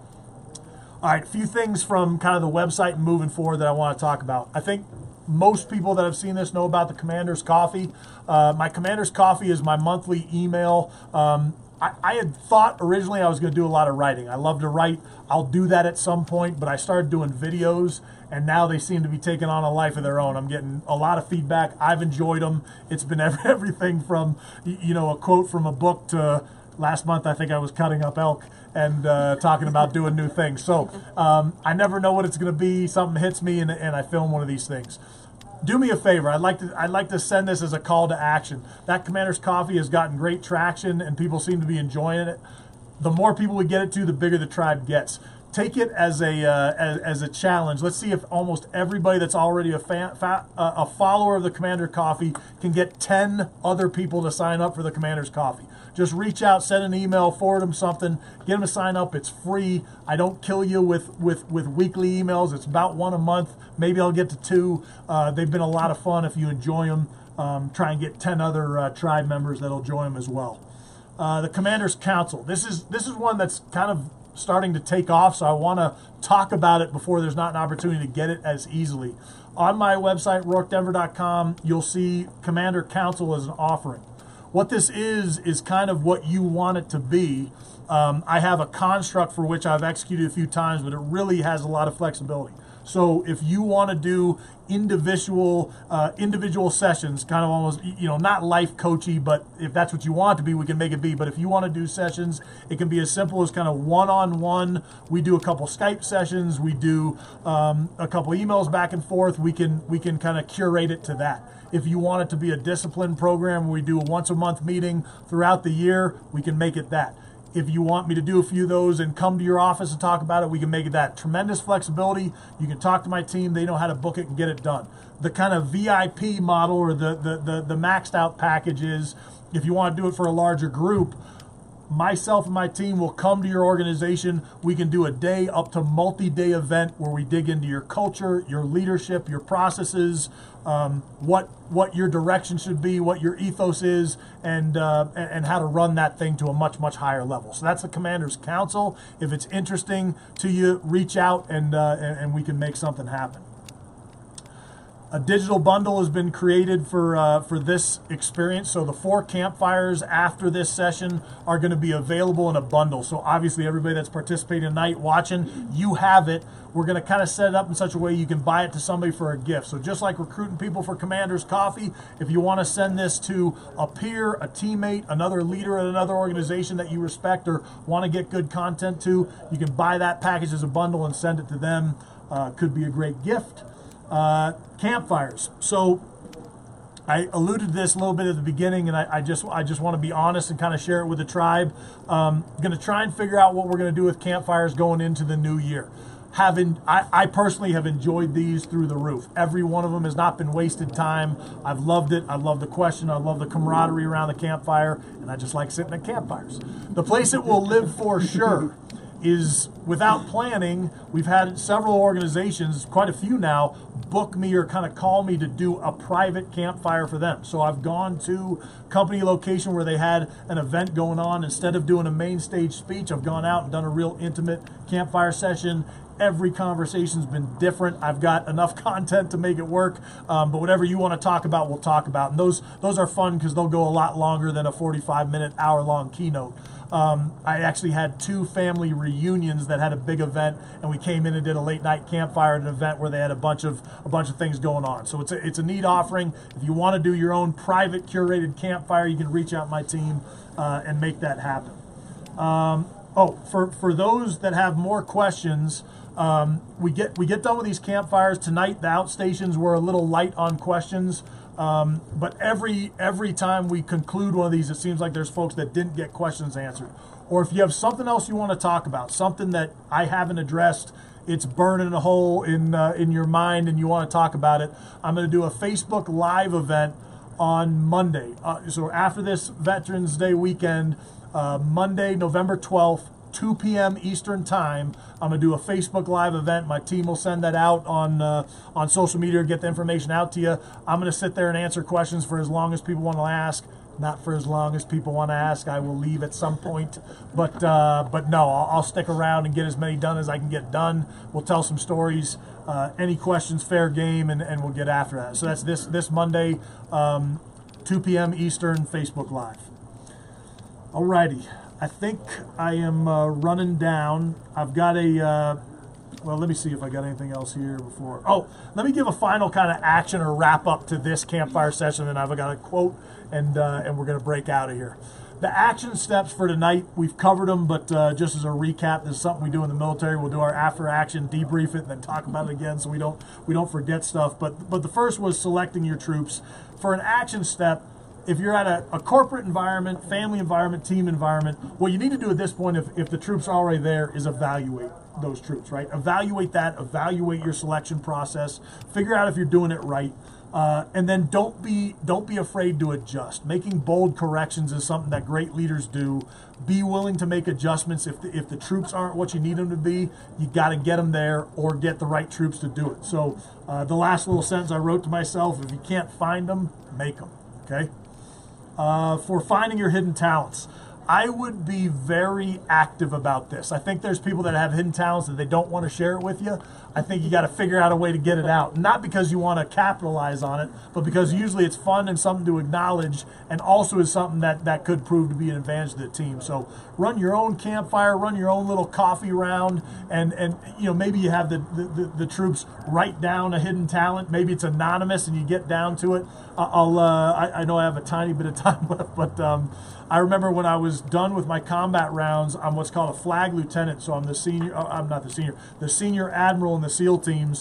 A: All right, a few things from kind of the website and moving forward that I want to talk about. I think most people that have seen this know about the Commander's Coffee. Uh, my Commander's Coffee is my monthly email. Um, I, I had thought originally I was going to do a lot of writing. I love to write. I'll do that at some point, but I started doing videos, and now they seem to be taking on a life of their own. I'm getting a lot of feedback. I've enjoyed them. It's been everything from, you know, a quote from a book to last month I think I was cutting up elk and uh, talking about doing new things. So um, I never know what it's going to be. Something hits me, and, and I film one of these things. Do me a favor. I'd like to. I'd like to send this as a call to action. That Commander's Coffee has gotten great traction, and people seem to be enjoying it. The more people we get it to, the bigger the tribe gets. Take it as a uh, as, as a challenge. Let's see if almost everybody that's already a fan, fa- uh, a follower of the Commander Coffee can get ten other people to sign up for the Commander's Coffee. Just reach out, send an email, forward them something, get them to sign up. It's free. I don't kill you with, with, with weekly emails. It's about one a month. Maybe I'll get to two. Uh, they've been a lot of fun. If you enjoy them, um, try and get ten other uh, tribe members that'll join them as well. Uh, the Commander's Council. This is this is one that's kind of starting to take off, so I want to talk about it before there's not an opportunity to get it as easily. On my website, rourke denver dot com, you'll see Commander Council as an offering. What this is, is kind of what you want it to be. Um, I have a construct for which I've executed a few times, but it really has a lot of flexibility. So if you want to do individual uh, individual sessions, kind of almost, you know, not life coachy, but if that's what you want it to be, we can make it be. But if you want to do sessions, it can be as simple as kind of one-on-one. We do a couple Skype sessions. We do um, a couple emails back and forth. We can we can kind of curate it to that. If you want it to be a disciplined program, we do a once-a-month meeting throughout the year. We can make it that. If you want me to do a few of those and come to your office and talk about it, we can make it that. Tremendous flexibility. You can talk to my team. They know how to book it and get it done. The kind of V I P model, or the, the, the, the maxed out package is, if you want to do it for a larger group, myself and my team will come to your organization. We can do a day up to multi-day event where we dig into your culture, your leadership, your processes, um, what what your direction should be, what your ethos is, and, uh, and and how to run that thing to a much, much higher level. So that's the Commander's Council. If it's interesting to you, reach out and, uh, and, and we can make something happen. A digital bundle has been created for uh, for this experience. So the four campfires after this session are going to be available in a bundle. So obviously everybody that's participating tonight, watching, you have it. We're going to kind of set it up in such a way you can buy it to somebody for a gift. So just like recruiting people for Commander's Coffee, if you want to send this to a peer, a teammate, another leader at another organization that you respect or want to get good content to, you can buy that package as a bundle and send it to them. Uh, could be a great gift. Uh, campfires. So I alluded to this a little bit at the beginning, and I, I just I just want to be honest and kind of share it with the tribe. Um, going to try and figure out what we're going to do with campfires going into the new year. Having I, I personally have enjoyed these through the roof. Every one of them has not been wasted time. I've loved it. I love the question. I love the camaraderie around the campfire, and I just like sitting at campfires. The place it will live for sure is, without planning, we've had several organizations, quite a few now, book me or kind of call me to do a private campfire for them. So I've gone to company location where they had an event going on. Instead of doing a main stage speech, I've gone out and done a real intimate campfire session. Every conversation's been different. I've got enough content to make it work, um, but whatever you want to talk about, we'll talk about. And those those are fun because they'll go a lot longer than a forty-five minute, hour-long keynote. Um, I actually had two family reunions that had a big event, and we came in and did a late night campfire at an event where they had a bunch of a bunch of things going on. So it's a, it's a neat offering. If you want to do your own private curated campfire, you can reach out to my team uh, and make that happen. Um, oh, for for those that have more questions, um, we get we get done with these campfires tonight. The outstations were a little light on questions. Um, but every every time we conclude one of these, it seems like there's folks that didn't get questions answered. Or if you have something else you want to talk about, something that I haven't addressed, it's burning a hole in uh, in your mind and you want to talk about it, I'm going to do a Facebook Live event on Monday. Uh, so after this Veterans Day weekend, uh, Monday, November twelfth, two p.m. Eastern Time, I'm going to do a Facebook Live event. My team will send that out on uh, on social media, get the information out to you. I'm going to sit there and answer questions for as long as people want to ask. Not for as long as people want to ask. I will leave at some point. But uh, but no, I'll, I'll stick around and get as many done as I can get done. We'll tell some stories. Uh, any questions, fair game, and, and we'll get after that. So that's this, this Monday, um, two p.m. Eastern, Facebook Live. Alrighty. I think I am uh, running down. I've got a, uh, well, let me see if I got anything else here before. Oh, let me give a final kind of action or wrap up to this campfire session, and I've got a quote, and uh, and we're going to break out of here. The action steps for tonight, we've covered them, but uh, just as a recap, this is something we do in the military. We'll do our after action, debrief it, and then talk about it again so we don't we don't forget stuff. But but the first was selecting your troops. For an action step, if you're at a, a corporate environment, family environment, team environment, what you need to do at this point, if, if the troops are already there, is evaluate those troops, right? Evaluate that, evaluate your selection process, figure out if you're doing it right, uh, and then don't be don't be afraid to adjust. Making bold corrections is something that great leaders do. Be willing to make adjustments. If the, if the troops aren't what you need them to be, you got to get them there or get the right troops to do it. So uh, the last little sentence I wrote to myself, if you can't find them, make them, okay? Uh, for finding your hidden talents, I would be very active about this. I think there's people that have hidden talents that they don't want to share it with you. I think you got to figure out a way to get it out. Not because you want to capitalize on it, but because usually it's fun and something to acknowledge, and also is something that, that could prove to be an advantage to the team. So run your own campfire, run your own little coffee round, and, and you know, maybe you have the, the, the, the troops write down a hidden talent. Maybe it's anonymous and you get down to it. I'll uh, I, I know I have a tiny bit of time left, but um, I remember when I was done with my combat rounds, I'm what's called a flag lieutenant. So I'm the senior, uh, I'm not the senior, the senior admiral in the SEAL teams.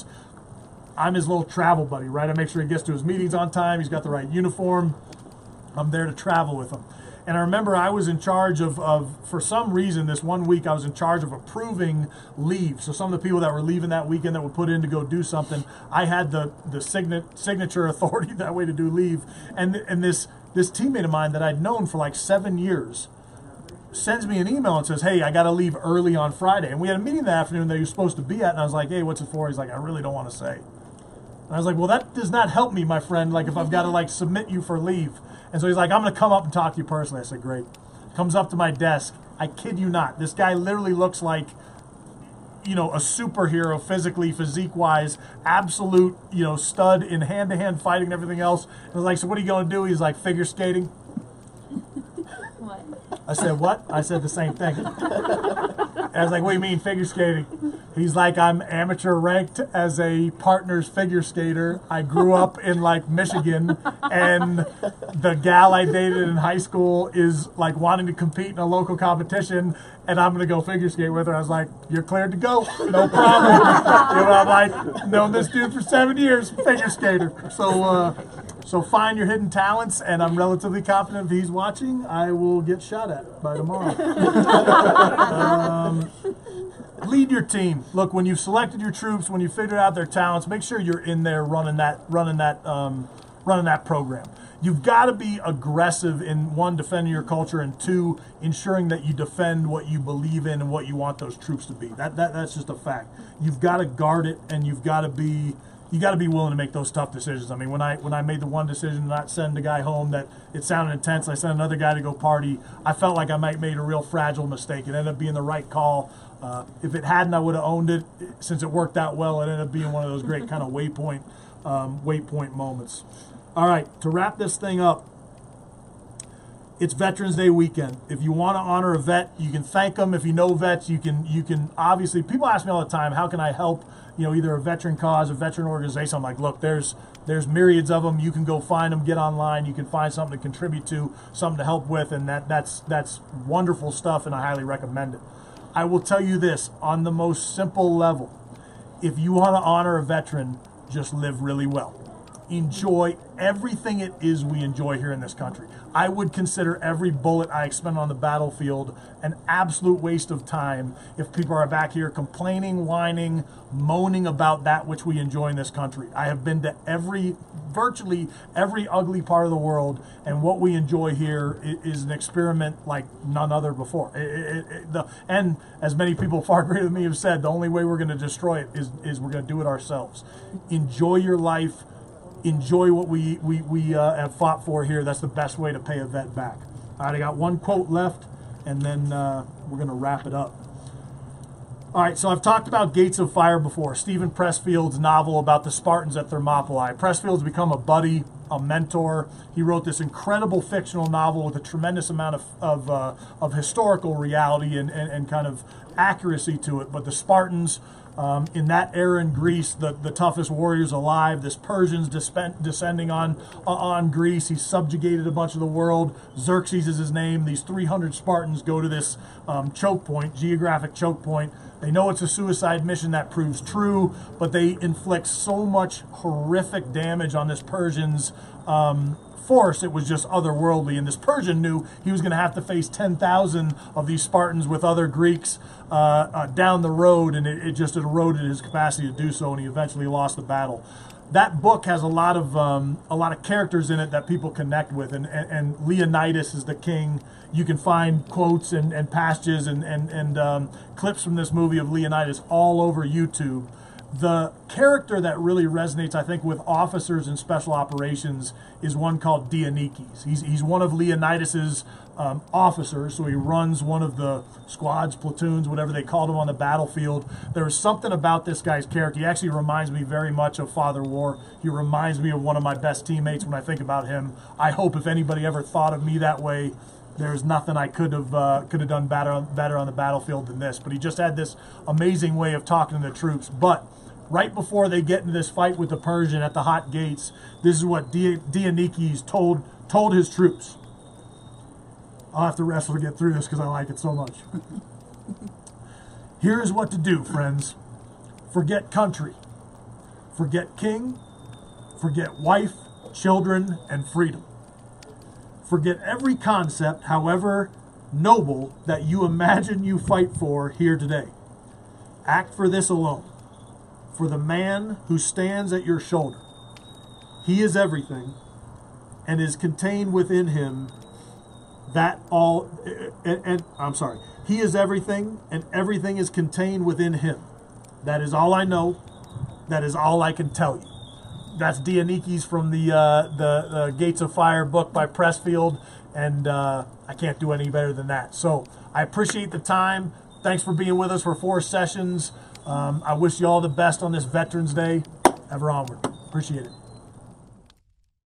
A: I'm his little travel buddy, right? I make sure he gets to his meetings on time. He's got the right uniform. I'm there to travel with him. And I remember I was in charge of, of, for some reason, this one week I was in charge of approving leave. So some of the people that were leaving that weekend that were put in to go do something, I had the the signa- signature authority that way to do leave. And and this this teammate of mine that I'd known for like seven years, sends me an email and says, hey, I got to leave early on Friday. And we had a meeting that afternoon that he was supposed to be at, and I was like, hey, what's it for? He's like, I really don't want to say. And I was like, well, that does not help me, my friend, like if I've got to like submit you for leave. And so he's like, I'm going to come up and talk to you personally. I said, great. Comes up to my desk. I kid you not. This guy literally looks like, you know, a superhero physically, physique-wise, absolute, you know, stud in hand-to-hand fighting and everything else. And I was like, so what are you going to do? He's like, figure skating.
C: What?
A: I said, what? I said the same thing. I was like, what do you mean figure skating? He's like, I'm amateur ranked as a partner's figure skater. I grew up in like Michigan, and the gal I dated in high school is like wanting to compete in a local competition, and I'm going to go figure skate with her. I was like, you're cleared to go. No problem. You know, I'm like, known this dude for seven years, figure skater. So, uh, so find your hidden talents, and I'm relatively confident if he's watching, I will get shot at by tomorrow. um, lead your team. Look, when you've selected your troops, when you've figured out their talents, make sure you're in there running that, running that, um, running that program. You've got to be aggressive in, one, defending your culture, and two, ensuring that you defend what you believe in and what you want those troops to be. That, that that's just a fact. You've got to guard it, and you've got to be you got to be willing to make those tough decisions. I mean, when I when I made the one decision to not send the guy home, that it sounded intense, I sent another guy to go party. I felt like I might made a real fragile mistake. It ended up being the right call. Uh, if it hadn't, I would have owned it. Since it worked out well, it ended up being one of those great kind of waypoint um, waypoint moments. All right, to wrap this thing up, it's Veterans Day weekend. If you want to honor a vet, you can thank them. If you know vets, you can you can obviously. People ask me all the time, how can I help? You know, either a veteran cause, a veteran organization. I'm like, look, there's there's myriads of them. You can go find them, get online. You can find something to contribute to, something to help with, and that that's that's wonderful stuff, and I highly recommend it. I will tell you this on the most simple level: if you want to honor a veteran, just live really well. Enjoy everything it is we enjoy here in this country. I would consider every bullet I expend on the battlefield an absolute waste of time if people are back here complaining, whining, moaning about that which we enjoy in this country. I have been to every, virtually every ugly part of the world, and what we enjoy here is an experiment like none other before. It, it, it, the, and as many people far greater than me have said, the only way we're going to destroy it is, is we're going to do it ourselves. Enjoy your life. Enjoy what we, we, we uh, have fought for here. That's the best way to pay a vet back. All right, I got one quote left, and then uh, we're going to wrap it up. All right, so I've talked about Gates of Fire before, Stephen Pressfield's novel about the Spartans at Thermopylae. Pressfield's become a buddy, a mentor. He wrote this incredible fictional novel with a tremendous amount of, of, uh, of historical reality and, and, and kind of accuracy to it. But the Spartans, Um, in that era in Greece, the, the toughest warriors alive. This Persian's dispen- descending on uh, on Greece. He's subjugated a bunch of the world. Xerxes is his name. These three hundred Spartans go to this um, choke point, geographic choke point. They know it's a suicide mission. That proves true, but they inflict so much horrific damage on this Persian's um, force. It was just otherworldly, and this Persian knew he was going to have to face ten thousand of these Spartans with other Greeks uh, uh, down the road, and it, it just eroded his capacity to do so, and he eventually lost the battle. That book has a lot of um, a lot of characters in it that people connect with, and, and, and Leonidas is the king. You can find quotes and, and passages and, and, and um, clips from this movie of Leonidas all over YouTube. The character that really resonates, I think, with officers in special operations is one called Dionykes. He's, he's one of Leonidas's um, officers, so he runs one of the squads, platoons, whatever they called him on the battlefield. There's something about this guy's character. He actually reminds me very much of Father War. He reminds me of one of my best teammates when I think about him. I hope if anybody ever thought of me that way, there's nothing I could have uh, could have done better better on the battlefield than this. But he just had this amazing way of talking to the troops. But right before they get into this fight with the Persian at the Hot Gates, this is what Dionykes told told his troops. I'll have to wrestle to get through this because I like it so much. Here's what to do, friends. Forget country. Forget king. Forget wife, children, and freedom. Forget every concept, however noble, that you imagine you fight for here today. Act for this alone. For the man who stands at your shoulder. He is everything, and is contained within him
G: that all, and, and I'm sorry, he is everything, and everything is contained within him. That is all I know. That is all I can tell you. That's Dionykes from the, uh, the the Gates of Fire book by Pressfield, and uh, I can't do any better than that. So I appreciate the time. Thanks for being with us for four sessions. Um, I wish you all the best on this Veterans Day. Ever onward. Appreciate it.